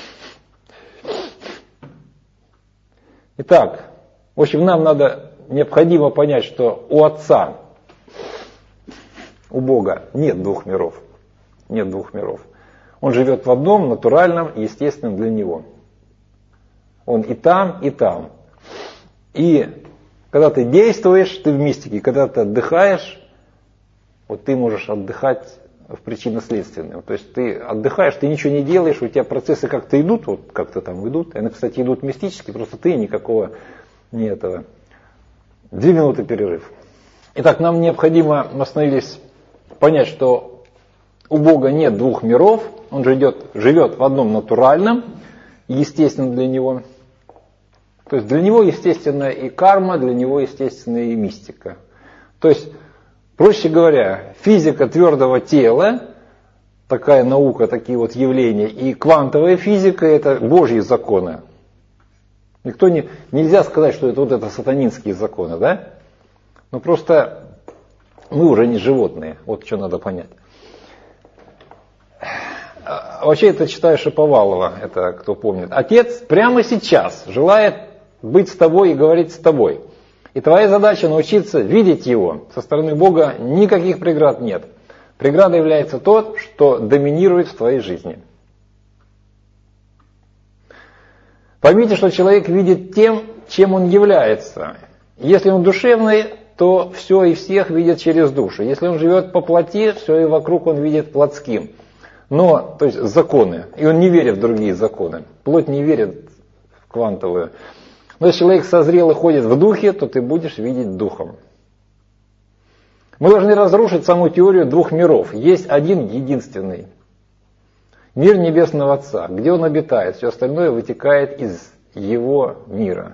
Итак, в общем, нам необходимо понять, что у Отца, у Бога нет двух миров. Нет двух миров. Он живет в одном, натуральном, естественном для Него. Он и там, и там. И когда ты действуешь, ты в мистике, когда ты отдыхаешь, вот ты можешь отдыхать в причинно-следственном. То есть ты отдыхаешь, ты ничего не делаешь, у тебя процессы как-то идут, вот как-то там идут. Они, кстати, идут мистически, просто ты никакого не этого. 2 минуты перерыв. Итак, нам необходимо, мы остановились, понять, что у Бога нет двух миров, Он живет в одном натуральном, естественном для Него. То есть для Него естественна и карма, для Него естественна и мистика. То есть, проще говоря, физика твердого тела, такая наука, такие вот явления, и квантовая физика – это Божьи законы. Нельзя сказать, что это вот это сатанинские законы, да? Но просто мы уже не животные, вот что надо понять. Вообще это читаю Шаповалова, это кто помнит. Отец прямо сейчас желает быть с тобой и говорить с тобой. И твоя задача научиться видеть его. Со стороны Бога никаких преград нет. Преградой является тот, что доминирует в твоей жизни. Поймите, что человек видит тем, чем он является. Если он душевный, то все и всех видит через душу. Если он живет по плоти, все и вокруг он видит плотским. Но, то есть законы. И он не верит в другие законы. Плоть не верит в квантовую. Но если человек созрел и ходит в духе, то ты будешь видеть духом. Мы должны разрушить саму теорию двух миров. Есть один единственный. Мир Небесного Отца, где Он обитает. Все остальное вытекает из Его мира.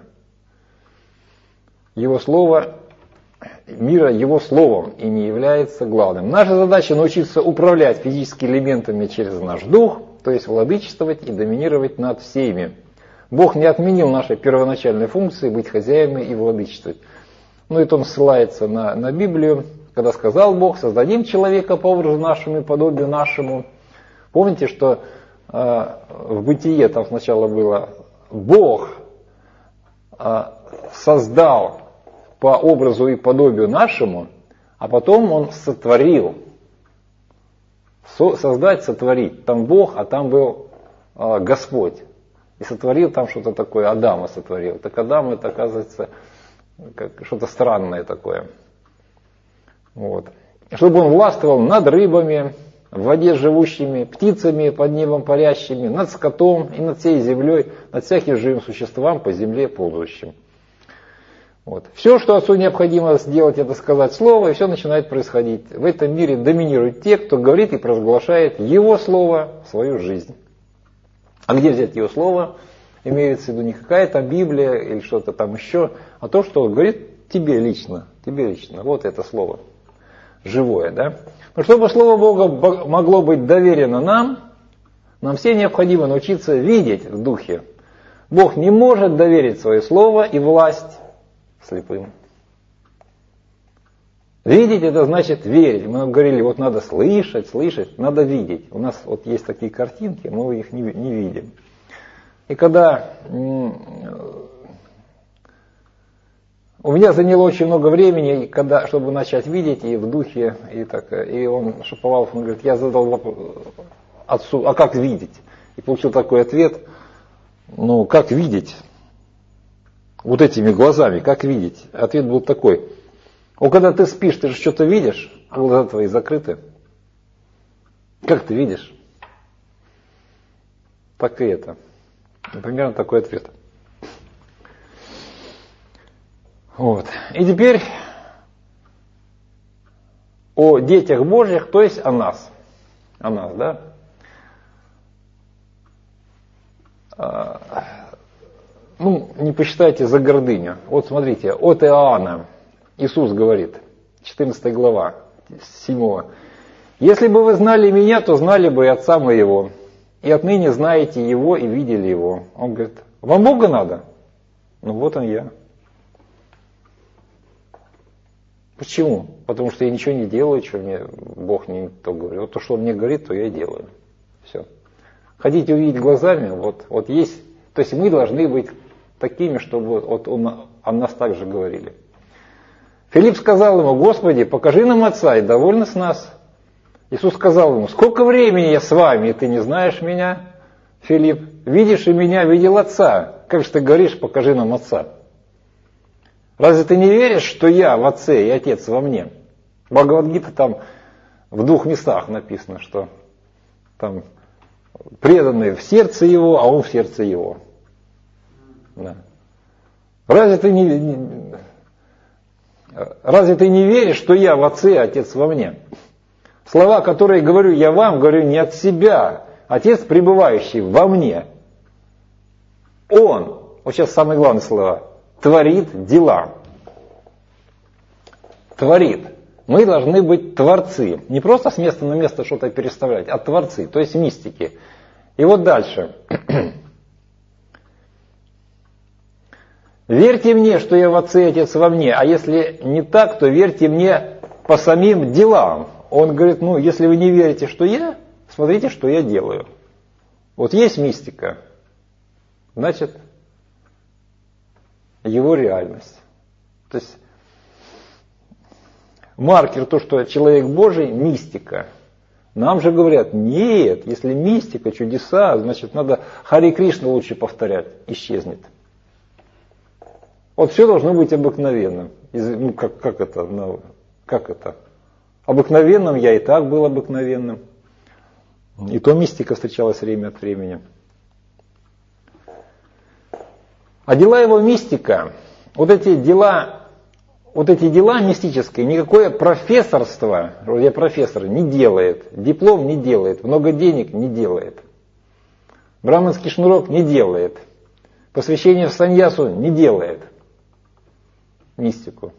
Его Слово, мира Его Словом и не является главным. Наша задача научиться управлять физическими элементами через наш дух, то есть владычествовать и доминировать над всеми. Бог не отменил нашей первоначальной функции быть хозяевами и владычествовать. Ну, это он ссылается на Библию, когда сказал Бог: создадим человека по образу нашему и подобию нашему. Помните, что в Бытие там сначала было: Бог создал по образу и подобию нашему, а потом Он сотворил. Создать, сотворить. Там Бог, а там был Господь. И сотворил там что-то такое, Адама сотворил. Так Адам, это оказывается как что-то странное такое. Вот. Чтобы он властвовал над рыбами, в воде живущими, птицами под небом парящими, над скотом и над всей землей, над всяким живым существом по земле ползущим. Вот. Все, что Отцу необходимо сделать, это сказать Слово, и все начинает происходить. В этом мире доминируют те, кто говорит и провозглашает Его Слово в свою жизнь. А где взять Его Слово? Имеется в виду не какая-то Библия или что-то там еще, а то, что Он говорит тебе лично. Вот это Слово. Живое, да? Но чтобы Слово Бога могло быть доверено нам все необходимо научиться видеть в Духе. Бог не может доверить свое Слово и власть слепым. Видеть — это значит верить. Мы говорили, вот надо слышать, надо видеть. У нас вот есть такие картинки, мы их не видим. И когда у меня заняло очень много времени, чтобы начать видеть и в духе, и он Шаповалов, он говорит, я задал вопрос Отцу: а как видеть? И получил такой ответ: ну, как видеть? Вот этими глазами, как видеть? Ответ был такой: вот когда ты спишь, ты же что-то видишь, а глаза твои закрыты. Как ты видишь? так и это. Примерно такой ответ. Вот. И теперь о детях Божьих, то есть о нас. О нас, да? Не посчитайте за гордыню. Вот смотрите, от Иоанна Иисус говорит, 14 глава, 7. «Если бы вы знали меня, то знали бы и Отца моего, и отныне знаете Его и видели Его». Он говорит, вам Бога надо? Ну вот он я. Почему? Потому что я ничего не делаю, что мне Бог не то говорит. Вот то, что Он мне говорит, то я и делаю. Все. Хотите увидеть глазами, вот есть. То есть мы должны быть такими, чтобы вот о нас так же говорили. Филипп сказал ему, Господи, покажи нам Отца, и довольно с нас. Иисус сказал ему, сколько времени я с вами, и ты не знаешь меня, Филипп? Видишь и меня, видел Отца. Как же ты говоришь, покажи нам Отца? Разве ты не веришь, что я в Отце и Отец во мне? Бхагавад-гита там в 2 местах написано, что там преданный в сердце его, а он в сердце его. Да. Разве ты не веришь, что я в Отце и Отец во мне? Слова, которые говорю я вам, говорю не от себя. Отец, пребывающий во мне, Он, вот сейчас самые главные слова, творит дела. Творит. Мы должны быть творцы. Не просто с места на место что-то переставлять, а творцы, то есть мистики. И вот дальше. Верьте мне, что я в Отце и Отец во мне, а если не так, то верьте мне по самим делам. Он говорит, если вы не верите, что я, смотрите, что я делаю. Вот есть мистика, значит, его реальность. То есть маркер, то, что человек Божий, мистика. Нам же говорят, нет, если мистика, чудеса, значит, надо Харе Кришна лучше повторять, исчезнет. Вот все должно быть обыкновенным. Как это? Обыкновенным я и так был обыкновенным. И то мистика встречалась время от времени. А дела его мистика, вот эти дела мистические, никакое профессорство, я профессор, не делает, диплом не делает, много денег не делает, браманский шнурок не делает, посвящение в саньясу не делает, мистику.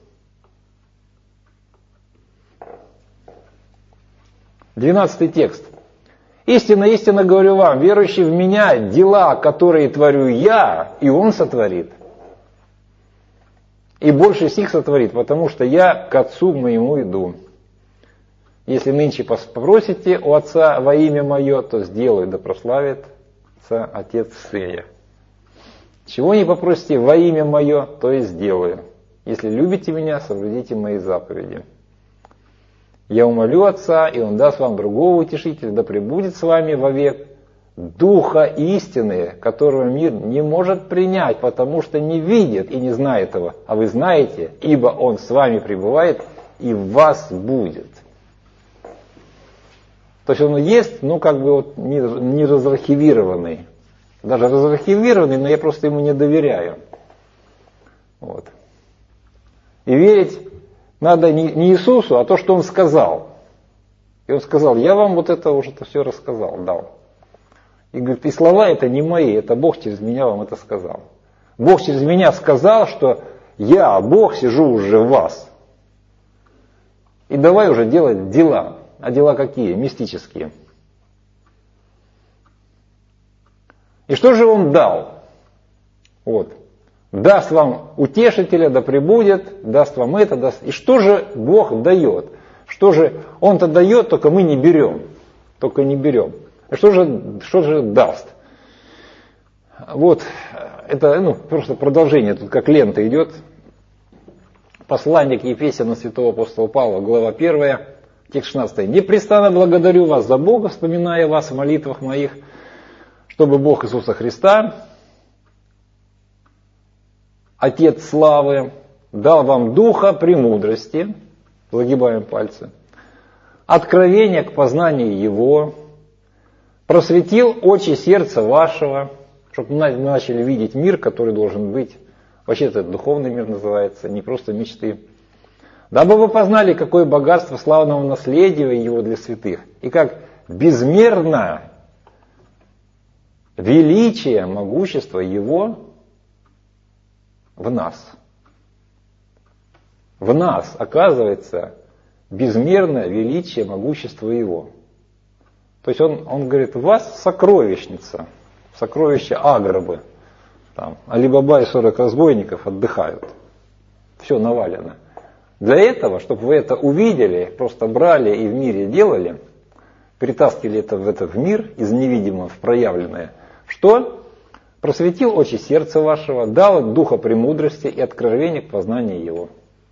12 текст. «Истинно, истинно говорю вам, верующий в меня, дела, которые творю я, и он сотворит. И больше сих сотворит, потому что я к Отцу моему иду. Если нынче попросите у Отца во имя мое, то сделаю, да прославит Отец Сыне. Чего не попросите во имя мое, то и сделаю. Если любите меня, соблюдите мои заповеди. Я умолю Отца, и Он даст вам другого утешителя, да пребудет с вами вовек Духа истины, которого мир не может принять, потому что не видит и не знает его. А вы знаете, ибо Он с вами пребывает и в вас будет». То есть Он есть, не разархивированный. Даже разархивированный, но я просто ему не доверяю. Вот. И верить надо не Иисусу, а то, что Он сказал. И Он сказал, я вам вот это уже все рассказал, дал. И говорит, и слова это не мои, это Бог через меня вам это сказал. Бог через меня сказал, что я, Бог, сижу уже в вас. И давай уже делать дела. А дела какие? Мистические. И что же Он дал? Вот. Даст вам утешителя, да пребудет, даст вам это, даст. И что же Бог дает? Что же Он-то дает, только мы не берем. Только не берем. А что же даст? Вот, это просто продолжение, тут как лента идет. Послание к Ефесянам святого апостола Павла, глава 1, текст 16. «Непрестанно благодарю вас за Бога, вспоминая вас в молитвах моих, чтобы Бог Иисуса Христа, Отец славы, дал вам духа премудрости», загибаем пальцы, «откровение к познанию Его, просветил очи сердца вашего, чтобы мы начали видеть мир, который должен быть. Вообще это духовный мир называется, не просто мечты. Дабы вы познали, какое богатство славного наследия его для святых, и как безмерно величие, могущество его в нас. В нас, оказывается, безмерное величие, могущество его. То есть он говорит, у вас сокровищница, сокровище Аграбы. Там Али-Баба и 40 разбойников отдыхают. Все навалено. Для этого, чтобы вы это увидели, просто брали и в мире делали, перетаскивали это в мир, из невидимого в проявленное, что? Просветил очи сердца вашего, дал духа премудрости и откровения к познанию его.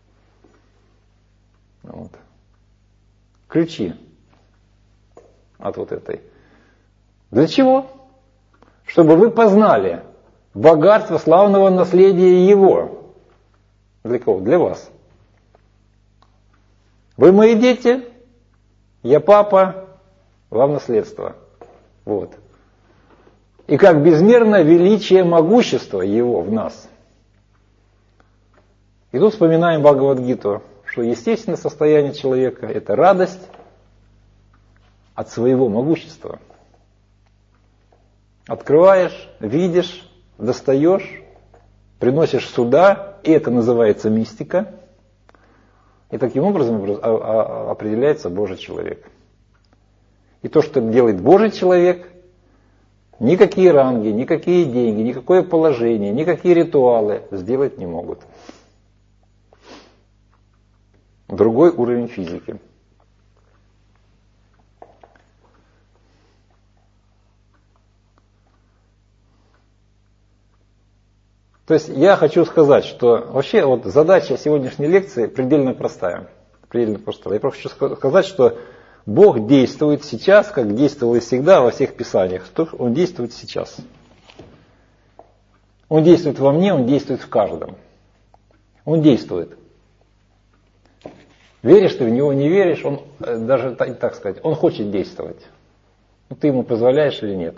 Вот. Ключи от вот этой. Для чего? Чтобы вы познали богатство славного наследия его. Для кого? Для вас. Вы мои дети, я папа, вам наследство. Вот. И как безмерное величие могущества его в нас. И тут вспоминаем Бхагавад-гиту, что естественное состояние человека – это радость от своего могущества. Открываешь, видишь, достаешь, приносишь сюда, и это называется мистика. И таким образом определяется Божий человек. И то, что делает Божий человек, никакие ранги, никакие деньги, никакое положение, никакие ритуалы сделать не могут. Другой уровень физики. То есть я хочу сказать, что вообще вот задача сегодняшней лекции предельно простая. Предельно простая. Я просто хочу сказать, что Бог действует сейчас, как действовал и всегда во всех писаниях. Он действует сейчас. Он действует во мне, он действует в каждом. Он действует. Веришь ты в него, не веришь, он даже так сказать, он хочет действовать. Но ты ему позволяешь или нет.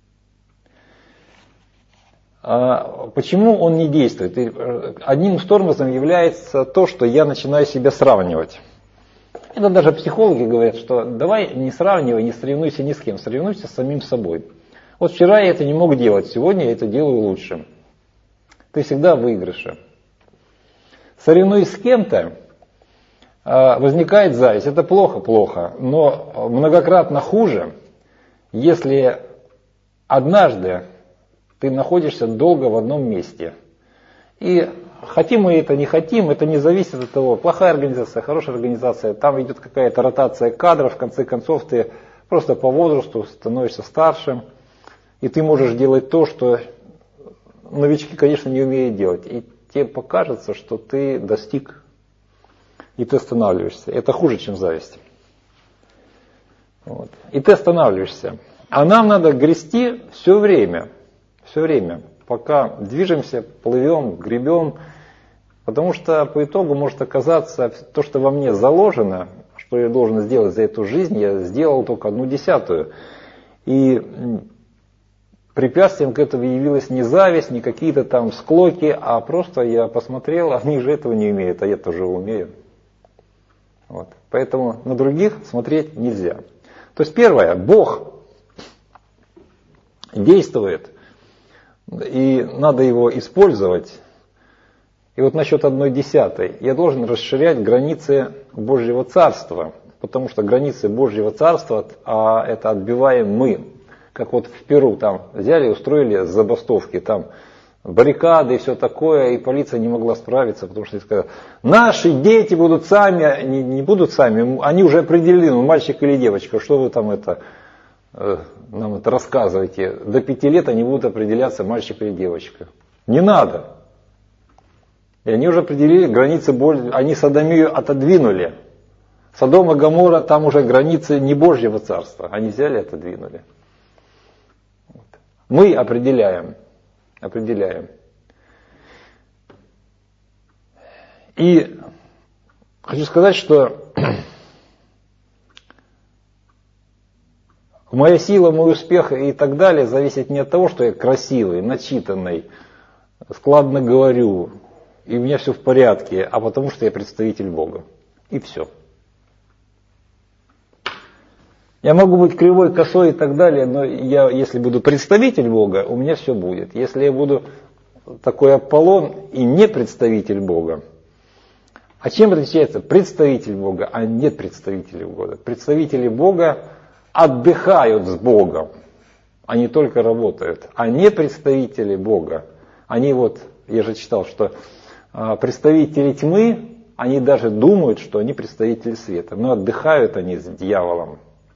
А почему он не действует? И одним из тормозом является то, что я начинаю себя сравнивать. Это даже психологи говорят, что давай не сравнивай, не соревнуйся ни с кем, соревнуйся с самим собой. Вот вчера я это не мог делать, сегодня я это делаю лучше. Ты всегда в выигрыше. Соревнуясь с кем-то, возникает зависть. Это плохо, но многократно хуже, если однажды ты находишься долго в одном месте. И хотим мы это, не хотим, это не зависит от того, плохая организация, хорошая организация, там идет какая-то ротация кадров, в конце концов ты просто по возрасту становишься старшим, и ты можешь делать то, что новички, конечно, не умеют делать. И тебе покажется, что ты достиг, и ты останавливаешься. Это хуже, чем зависть. Вот. И ты останавливаешься. А нам надо грести все время, пока движемся, плывем, гребем, потому что по итогу может оказаться то, что во мне заложено, что я должен сделать за эту жизнь, я сделал только 1/10. И препятствием к этому явилась не зависть, не какие-то там склоки, а просто я посмотрел, они же этого не умеют, а я тоже умею. Вот. Поэтому на других смотреть нельзя. То есть первое, Бог действует, и надо его использовать. И вот насчет 1/10 я должен расширять границы Божьего Царства, потому что границы Божьего Царства, это отбиваем мы. Как вот в Перу там взяли и устроили забастовки, там баррикады и все такое, и полиция не могла справиться, потому что сказали, наши дети будут сами, не будут сами, они уже определены, мальчик или девочка, что вы там нам это рассказываете, до 5 лет они будут определяться, мальчик или девочка. Не надо. И они уже определили границы Божьей, они Содомию отодвинули. Содом и Гоморра, там уже границы не Божьего Царства, они взяли и отодвинули. Вот. Мы определяем. И хочу сказать, что Моя сила, мой успех и так далее зависит не от того, что я красивый, начитанный, складно говорю, и у меня все в порядке, а потому что я представитель Бога. И все. Я могу быть кривой, косой и так далее, но я, если буду представитель Бога, у меня все будет. Если я буду такой Аполлон и не представитель Бога, а чем отличается представитель Бога, а нет представителей Бога? Представители Бога отдыхают с Богом, они только работают. А не представители Бога, они вот, я же читал, что представители тьмы, они даже думают, что они представители света, но отдыхают они с дьяволом.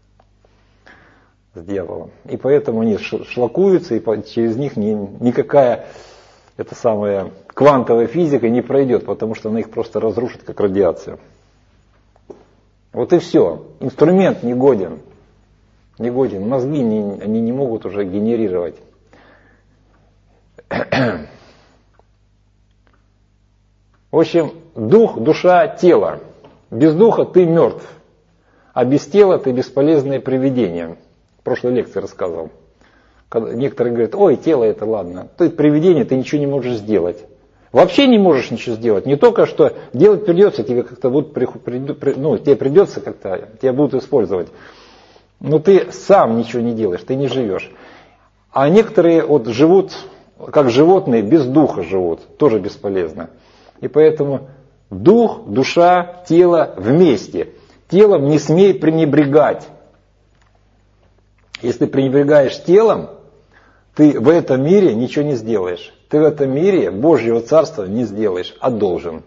И поэтому они шлакуются, и через них никакая эта самая квантовая физика не пройдет, потому что она их просто разрушит, как радиация. Вот и все. Инструмент не годен. Мозги они не могут уже генерировать. В общем, дух, душа, тело. Без духа ты мертв, а без тела ты бесполезное привидение. В прошлой лекции рассказывал. Некоторые говорят, ой, тело это ладно, ты привидение, ты ничего не можешь сделать. Вообще не можешь ничего сделать. Не только что делать придется, тебе как-то будут, тебе придется как-то, тебя будут использовать. Но ты сам ничего не делаешь, ты не живешь. А некоторые вот живут, как животные, без духа живут, тоже бесполезно. И поэтому дух, душа, тело вместе. Телом не смей пренебрегать. Если ты пренебрегаешь телом, ты в этом мире ничего не сделаешь. Ты в этом мире Божьего Царства не сделаешь, а должен.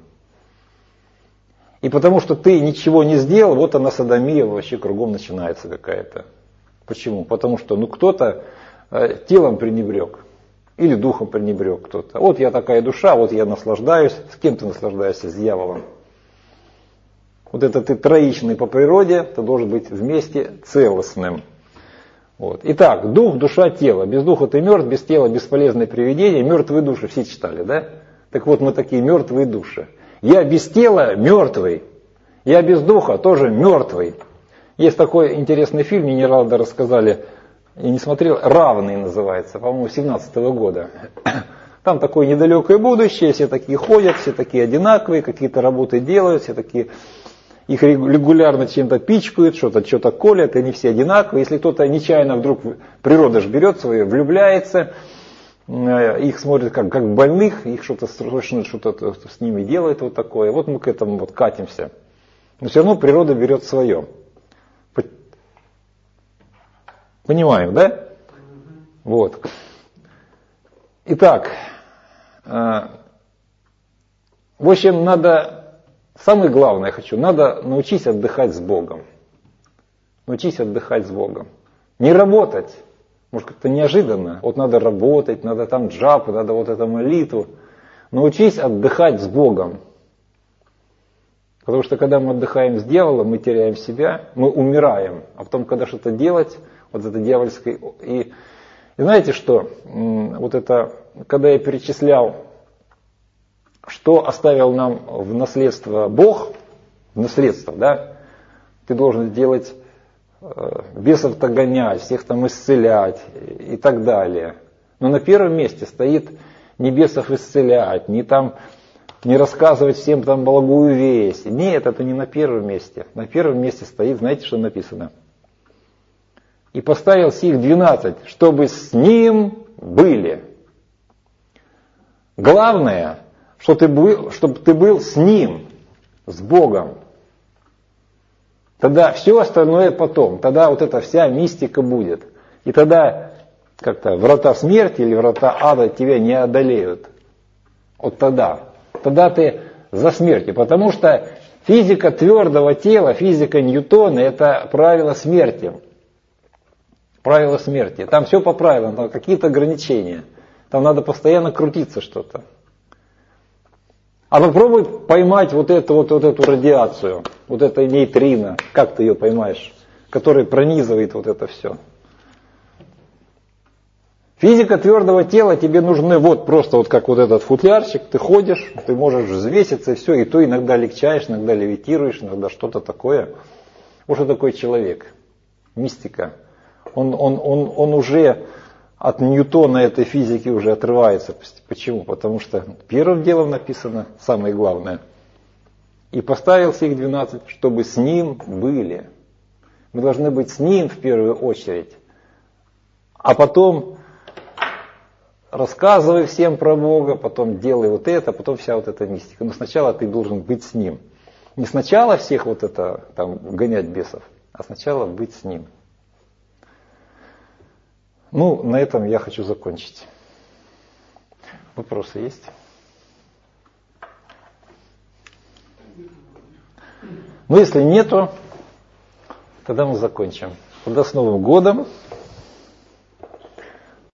И потому что ты ничего не сделал, вот она содомия вообще кругом начинается какая-то. Почему? Потому что кто-то телом пренебрег. Или духом пренебрег кто-то. Вот я такая душа, вот я наслаждаюсь. С кем ты наслаждаешься? С дьяволом. Вот это ты троичный по природе, ты должен быть вместе целостным. Вот. Итак, дух, душа, тело. Без духа ты мертв, без тела бесполезное привидение. Мертвые души все читали, да? Так вот мы такие мертвые души. Я без тела мертвый. Я без духа тоже мертвый. Есть такой интересный фильм, мне недавно рассказали, я не смотрел, «Равный» называется, по-моему, 17-го года. Там такое недалекое будущее, все такие ходят, все такие одинаковые, какие-то работы делают, все такие, их регулярно чем-то пичкают, что-то колят, и они все одинаковые. Если кто-то нечаянно вдруг, природа же берет свое, влюбляется, их смотрят как больных, их что-то срочно что-то с ними делает вот такое. Вот мы к этому вот катимся. Но все равно природа берет свое. Понимаем, да? Вот. Итак, в общем, самое главное надо научиться отдыхать с Богом. Научись отдыхать с Богом. Не работать. Может, как-то неожиданно. Вот надо работать, надо там джапу, надо вот эту молитву. Научись отдыхать с Богом. Потому что когда мы отдыхаем с дьяволом, мы теряем себя, мы умираем. А потом, когда что-то делать, вот это дьявольское... И знаете что? Вот это, когда я перечислял, что оставил нам в наследство Бог, в наследство, да? Ты должен делать... бесов-то гонять, всех там исцелять и так далее. Но на первом месте стоит не бесов исцелять, не рассказывать всем там благую весть. Нет, это не на первом месте. На первом месте стоит, знаете, что написано? И поставил сих 12, чтобы с ним были. Главное, чтобы ты был с ним, с Богом. Тогда все остальное потом. Тогда вот эта вся мистика будет. И тогда как-то врата смерти или врата ада тебя не одолеют. Вот тогда. Тогда ты за смертью. Потому что физика твердого тела, физика Ньютона, это правило смерти. Правило смерти. Там все по правилам, там какие-то ограничения. Там надо постоянно крутиться что-то. А попробуй поймать вот эту радиацию, вот это нейтрино, как ты ее поймаешь, который пронизывает вот это все. Физика твердого тела тебе нужны вот просто вот как вот этот футлярчик, ты ходишь, ты можешь взвеситься и все, и то иногда легчаешь, иногда левитируешь, иногда что-то такое. Вот что такое человек, мистика. Он уже от Ньютона этой физики уже отрывается. Почему? Потому что первым делом написано самое главное. И поставил всех 12, чтобы с ним были. Мы должны быть с ним в первую очередь. А потом рассказывай всем про Бога, потом делай вот это, потом вся вот эта мистика. Но сначала ты должен быть с ним. Не сначала всех вот это там гонять бесов, а сначала быть с ним. Ну, на этом я хочу закончить. Вопросы есть? Ну, если нету, тогда мы закончим. Тогда с Новым годом.